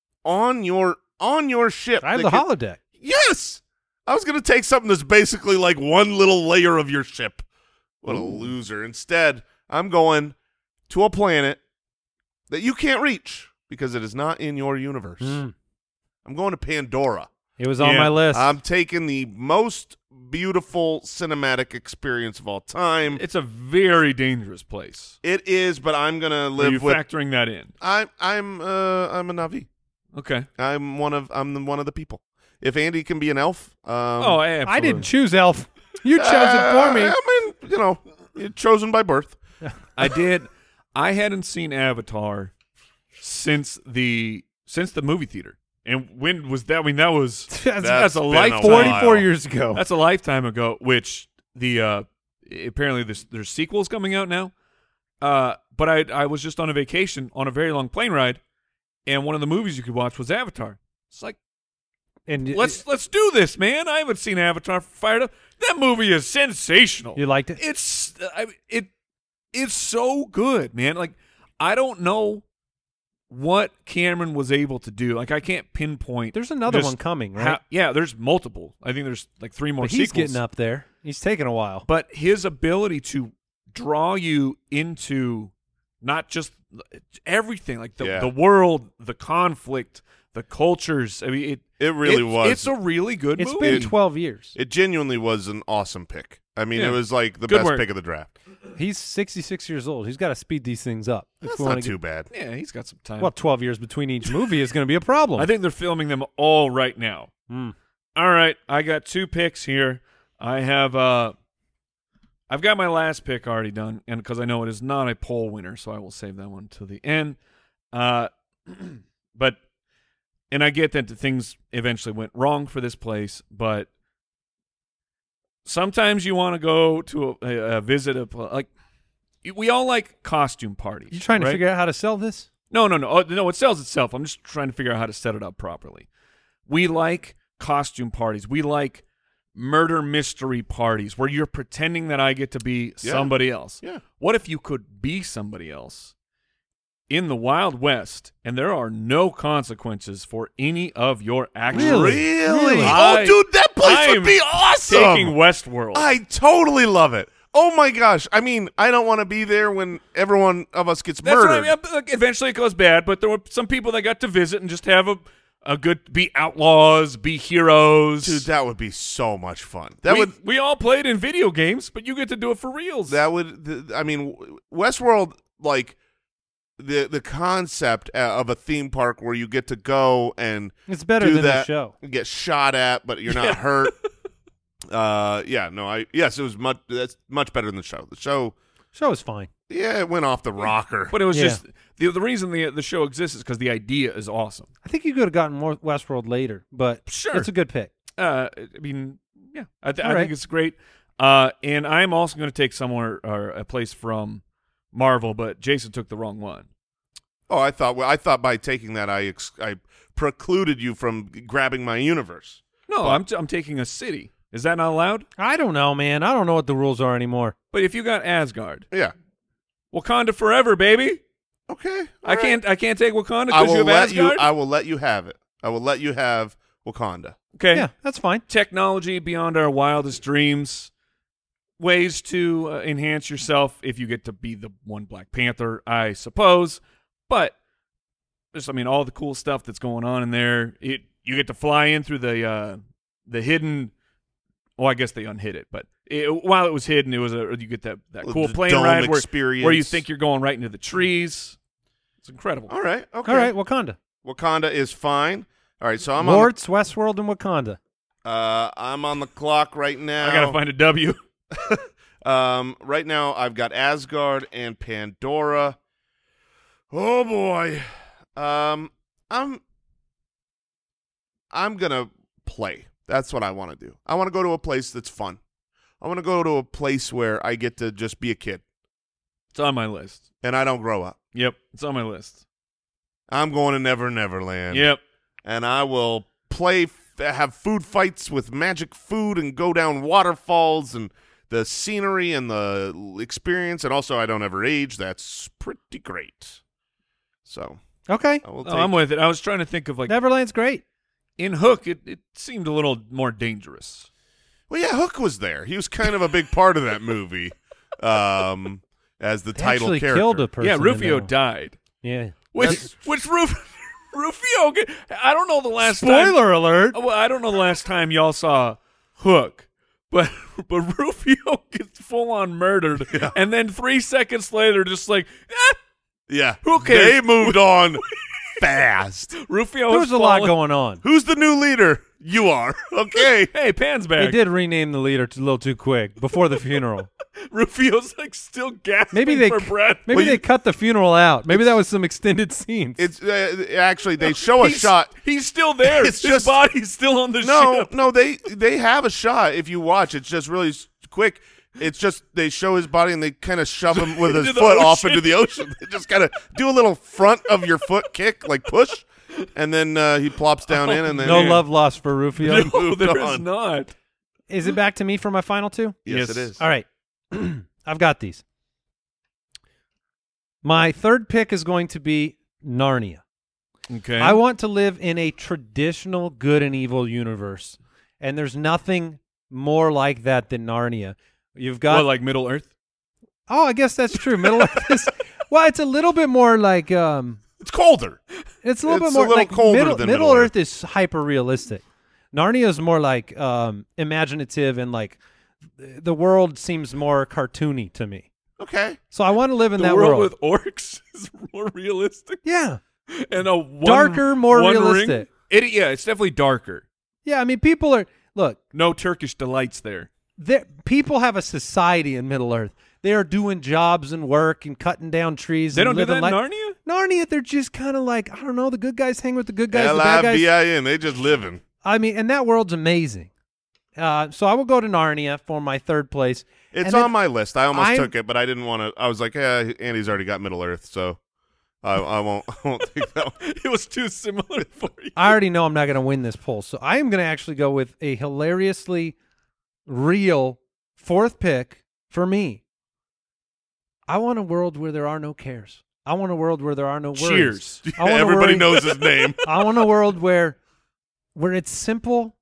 on your on your ship. I have that the can- holodeck. Yes! I was going to take something that's basically like one little layer of your ship. What a Ooh. loser. Instead, I'm going to a planet that you can't reach because it is not in your universe. Mm. I'm going to Pandora. It was on Yeah. my list. I'm taking the most beautiful cinematic experience of all time. It's a very dangerous place. It is, but I'm going to Are live you with factoring that in? I'm I'm uh I'm a Navi. Okay. I'm one of I'm the, one of the people. If Andy can be an elf, um, oh, absolutely. I didn't choose Elf. You chose it for me. uh, I mean, you know, you're chosen by birth. I did. I hadn't seen Avatar since the since the movie theater. And when was that? I mean, that was That's, that's a been a lifetime. forty-four while. years ago. That's a lifetime ago. Which the uh, apparently there's there's sequels coming out now. Uh, but I I was just on a vacation on a very long plane ride, and one of the movies you could watch was Avatar. It's like and y- let's let's do this, man. I haven't seen Avatar. Fired up. That movie is sensational. you liked it? It's I, it it's so good, man. Like I don't know what Cameron was able to do. Like I can't pinpoint. There's another just one coming, right? how- yeah, there's multiple. I think there's like three more but he's sequels. getting up there. He's taking a while. But his ability to draw you into not just everything, like the Yeah. the world, the conflict, the cultures. I mean, it It really it- was. It's a really good It's movie. been twelve years. It genuinely was an awesome pick. I mean, Yeah. it was like the Good best work. pick of the draft. He's sixty-six years old. He's got to speed these things up. if That's we wanna not get- too bad. yeah, he's got some time. Well, twelve years between each movie is going to be a problem. I think they're filming them all right now. Mm. All right, I got two picks here. I have uh I've got my last pick already done, and because I know it is not a poll winner, so I will save that one till the end. Uh but and I get that the things eventually went wrong for this place, but sometimes you want to go to a, a, a visit a pl- like we all like costume parties. You trying to right? figure out how to sell this? No, no, no. Oh, no, it sells itself. I'm just trying to figure out how to set it up properly. We like costume parties. We like murder mystery parties where you're pretending that I get to be Yeah. somebody else. Yeah. What if you could be somebody else in the Wild West and there are no consequences for any of your actions? Really? Really? I- oh, dude, that place I'm would be awesome. Taking Westworld. I totally love it. Oh my gosh! I mean, I don't want to be there when every one of us gets That's what murdered. I mean. Like, eventually it goes bad, but there were some people that got to visit and just have a, a good, be outlaws, be heroes. Dude, that would be so much fun. That we, would we all played in video games, but you get to do it for reals. that would th- I mean, w- Westworld, like the the concept uh, of a theme park where you get to go and It's better do than that, the show. get shot at, but you're not hurt. Uh, yeah, no, I yes, it was much. That's much better than the show. The show, Show is fine. yeah, it went off the rocker. But it was Yeah. just the the reason the the show exists is because the idea is awesome. I think you could have gotten more Westworld later, but Sure. it's a good pick. Uh, I mean, yeah, I, th- I All right. think it's great. Uh, and I'm also going to take somewhere or a place from Marvel, but Jason took the wrong one. Oh, I thought. Well, I thought by taking that, I ex- I precluded you from grabbing my universe. No, But- I'm t- I'm taking a city. Is that not allowed? I don't know, man. I don't know what the rules are anymore. But if you got Asgard, Yeah. Wakanda forever, baby. Okay. all I right. can't I can't take Wakanda I because you will have let Asgard. you. I will let you have it. I will let you have Wakanda. okay. Yeah, that's fine. Technology beyond our wildest dreams. Ways to uh, enhance yourself if you get to be the one Black Panther, I suppose. But just, I mean, all the cool stuff that's going on in there. It you get to fly in through the uh, the hidden. Well, I guess they unhid it, but it, while it was hidden, it was a you get that that cool The plane dome ride where, experience. where you think you're going right into the trees. It's incredible. All right. Okay. All right, Wakanda. Wakanda is fine. All right. So I'm on. Lords, Westworld, and Wakanda. The, uh, I'm on the clock right now. I gotta find a W. Um, right now I've got Asgard and Pandora. Oh boy. Um, I'm. I'm gonna play. That's what I want to do. I want to go to a place that's fun. I want to go to a place where I get to just be a kid It's on my list. and I don't grow up. Yep, it's on my list. I'm going to Never Never Land. Yep. And I will play have food fights with magic food and go down waterfalls and the scenery and the experience. And also, I don't ever age. That's pretty great. So Okay. I will Oh, take I'm with it. I was trying to think of like Neverland's great. in Hook, it, it seemed a little more dangerous. Well, yeah, Hook was there. He was kind of a big part of that movie um, as the They title actually character. killed a person. yeah, in Rufio that. died. Yeah. Which which Ruf, Rufio? get- I don't know the last time. Spoiler alert. Oh, well, I don't know the last time y'all saw Hook, but but Rufio gets full on murdered, Yeah. and then three seconds later, just like eh, Yeah, Who cares? They moved on fast. Rufio. There has was a lot fallen- going on. Who's the new leader? You are. Okay. Hey, Pan's They back. did rename the leader a little too quick before the funeral. Rufio's like still gasping Maybe they for breath. maybe Well, they you- cut the funeral out. Maybe that was some extended scenes. It's uh, actually they show a He's- shot. He's still there. It's His just- body's still on the No, ship. no, they they have a shot. If you watch, it's just really s- quick. It's just they show his body and they kind of shove him with his Into the foot off ocean. into the ocean. They just kind of do a little front of your foot kick, like push, and then uh, he plops down in, and then no love lost for Rufio. No, moved there is on. not. Is it back to me for my final two? Yes, Yes. it is. All right. I've got these. My third pick is going to be Narnia. Okay. I want to live in a traditional good and evil universe, and there's nothing more like that than Narnia. You've got what, like Middle Earth? oh, I guess that's true. Middle Earth is well, it's a little bit more like um, It's colder. it's a little It's bit a more little like colder Middle, than Middle Middle Earth is hyper realistic. Narnia is more like um, imaginative and like the world seems more cartoony to me. Okay. So I want to live in The that world, world. with orcs is more realistic. Yeah, And a one, darker, more one realistic. Ring. It, yeah, it's definitely darker. Yeah, I mean, people are look. No Turkish delights there. There, people have a society in Middle Earth. They are doing jobs and work and cutting down trees. They and don't do living that in life. Narnia? Narnia, they're just kind of like I don't know. The good guys hang with the good guys. L The I bad guys. V I N. They just living. I mean, and that world's amazing. Uh, so I will go to Narnia for my third place. It's And on then my list. I almost I'm- took it, but I didn't want to. I was like, yeah, Andy's already got Middle Earth, so I, I won't. I won't take that one. It was too similar for you. I already know I'm not going to win this poll, so I am going to actually go with a hilariously real fourth pick for me. I want a world where there are no cares. I want a world where there are no worries. Cheers. I want a Everybody world- knows his name. I want a world where where it's simple,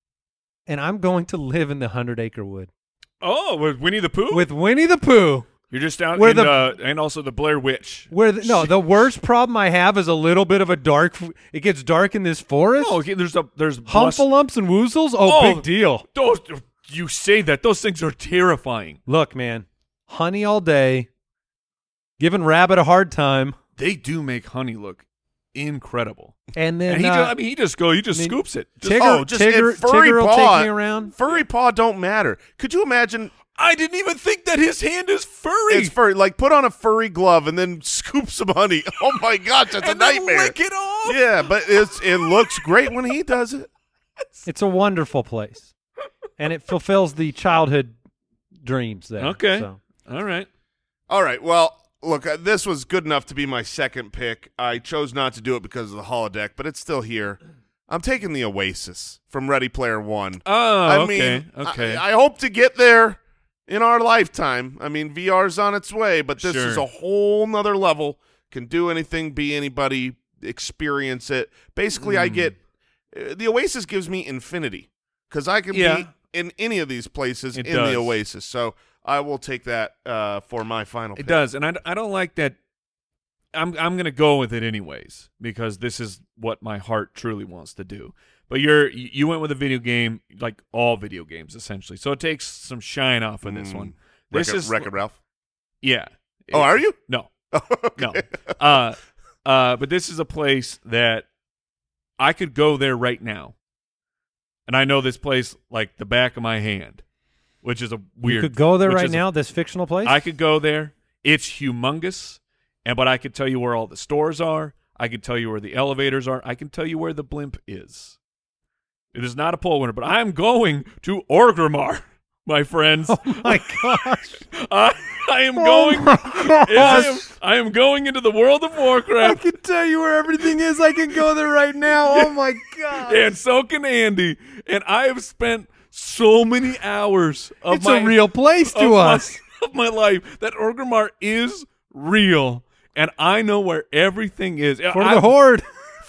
and I'm going to live in the Hundred Acre Wood Oh, with Winnie the Pooh? with Winnie the Pooh. You're just out Where in, the- uh, and also the Blair Witch. Where the, no, the worst problem I have is a little bit of a dark. It gets dark in this forest. Oh, okay, there's a there's bus- Humpalumps and woozles. Oh, Oh. big deal. Those you say that those things are terrifying. Look, man, honey all day, giving Rabbit a hard time, They do make honey look incredible. and then And he uh, just, I mean, he just go, he just I mean, scoops it. Just- Tigger, oh, just Tigger, and furry Tigger will paw. take me around. Furry paw don't matter. Could you imagine? I didn't even think that his hand is furry. It's furry. Like put on a furry glove and then scoop some honey. Oh my gosh, that's and a then nightmare. lick it off. Yeah, but it's it looks great when he does it. It's a wonderful place, and it fulfills the childhood dreams there. Okay. so. All right. All right. Well, look, uh, this was good enough to be my second pick. I chose not to do it because of the holodeck, but it's still here. I'm taking the Oasis from Ready Player One. Oh, I okay. mean, okay. I, I hope to get there in our lifetime. I mean, V R's on its way, but this Sure. is a whole nother level. Can do anything, be anybody, experience it. Basically, I Mm. get uh, the Oasis gives me infinity because I can Yeah. be in any of these places It in does. the Oasis. So I will take that uh, for my final It pick. does, and I, I don't like that. I'm I'm gonna go with it anyways because this is what my heart truly wants to do. But you're you you went with a video game, like all video games essentially, so it takes some shine off of this Mm. one. This Wreck-It- is Wreck-It Ralph. yeah. Oh, are you? No, Okay. no. Uh, uh, but this is a place that I could go there right now, and I know this place like the back of my hand, which is a weird. You could go there which right is a- now. This fictional place. I could go there. It's humongous, and but I could tell you where all the stores are. I can tell you where the elevators are. I can tell you where the blimp is. It is not a poll winner, but I'm going to Orgrimmar, my friends. oh my gosh! I, I am going. I, am, I am going into the world of I Warcraft, can tell you where everything is. I can go there right now. Oh my god! and so can Andy. And I have spent so many hours of It's my a real place of to my- us. of my life that Orgrimmar is real, and I know where everything is. For I- the Horde.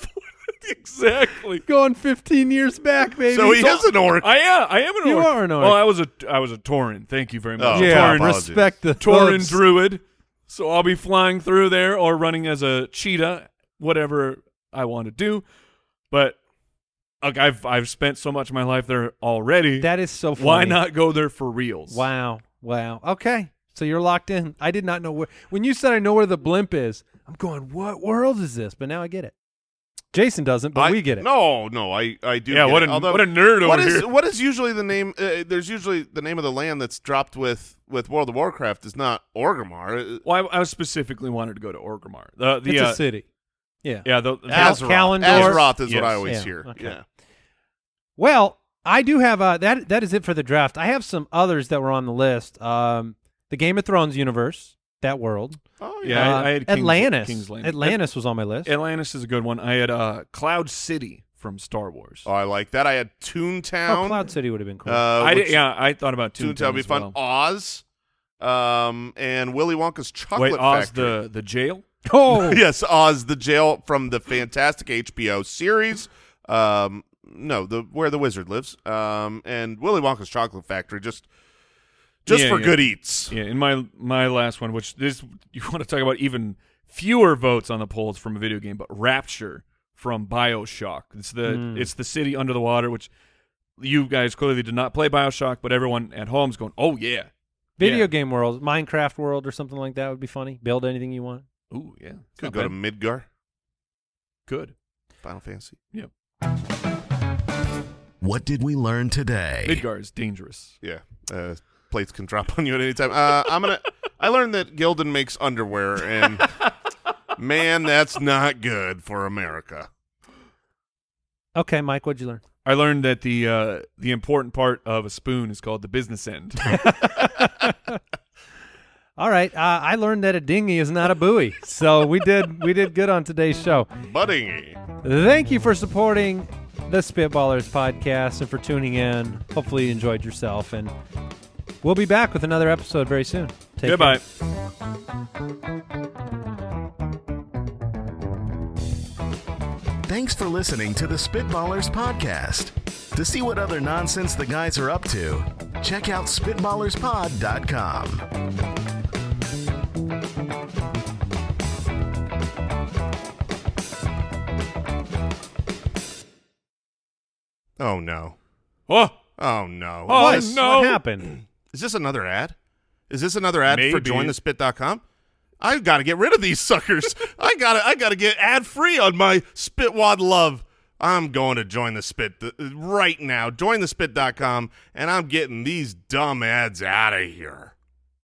exactly. Going fifteen years back, baby. So he is an orc. I am. I am an You orc. are an orc. Oh, I was a. I was a Tauren. Thank you very much. Oh, yeah, Tauren, apologies. respect the Tauren hooves. druid. So I'll be flying through there or running as a cheetah, whatever I want to do. But look, I've I've spent so much of my life there already. That is so funny. Why not go there for reals? Wow. Wow. Okay. So you're locked in. I did not know where. When you said I know where the blimp is, I'm going, what world is this? But now I get it. Jason doesn't, but I- we get it. No, no, I, I do. Yeah, get what it. a Although, what a nerd what over is here. what is usually the name? Uh, there's usually the name of the land that's dropped with with World of Warcraft is not Orgrimmar. Uh, Well, I, I specifically wanted to go to Orgrimmar. The the It's uh, a city. Yeah. yeah the, the Cal- Azeroth. Kalendor. Azeroth is what I Yes. always Yeah, hear. okay. Yeah. Well, I do have uh that. That is it for the draft. I have some others that were on the list. Um, the Game of Thrones universe, that world. Oh Yeah, Uh, I, I had King's, Atlantis. King's Landing. Atlantis was on my list. Atlantis is a good one. I had uh, Cloud City from Star Wars. Oh, I like that. I had Oh, Toontown. Cloud City would have been cool. Uh, I which- did, yeah, I thought about Toontown Toontown would be as fun. well. Oz, um, and Willy Wonka's Chocolate Wait, Oz Factory. the the jail? oh, Yes, Oz the jail from the fantastic H B O series. Um, no, the where the wizard lives. Um, and Willy Wonka's Chocolate Factory, just just Yeah, for yeah. good eats. Yeah, in my my last one, which this you want to talk about even fewer votes on the polls from a video game, but Rapture from BioShock. It's the Mm. it's the city under the water, which you guys clearly did not play BioShock, but everyone at home's going, "Oh yeah, video yeah. game world, Minecraft world, or something like that would be funny. Build anything you want. Ooh yeah, It's Could not go to bad. Midgar, Good. Final Fantasy. Yep. What did we learn today? Midgar is dangerous. Yeah, uh, plates can drop on you at any time. Uh, I'm gonna. I learned that Gildan makes underwear, and man, that's not good for America. Okay, Mike, what'd you learn? I learned that the uh, the important part of a spoon is called the business end. All right, uh, I learned that a dinghy is not a buoy. So we did we did good on today's show. Budding. Thank you for supporting the Spitballers podcast and for tuning in. Hopefully you enjoyed yourself, and we'll be back with another episode very soon. Take Goodbye. care. Thanks for listening to the Spitballers Podcast. To see what other nonsense the guys are up to, check out spitballers pod dot com. Oh no. Oh, Oh no. Oh, What? Is this, no. What happened? is this another ad? Is this another ad for Maybe. join the spit dot com? I've got to get rid of these suckers. I got to I got to get ad free on my Spitwad love. I'm going to join the spit th- right now. join the spit dot com, and I'm getting these dumb ads out of here.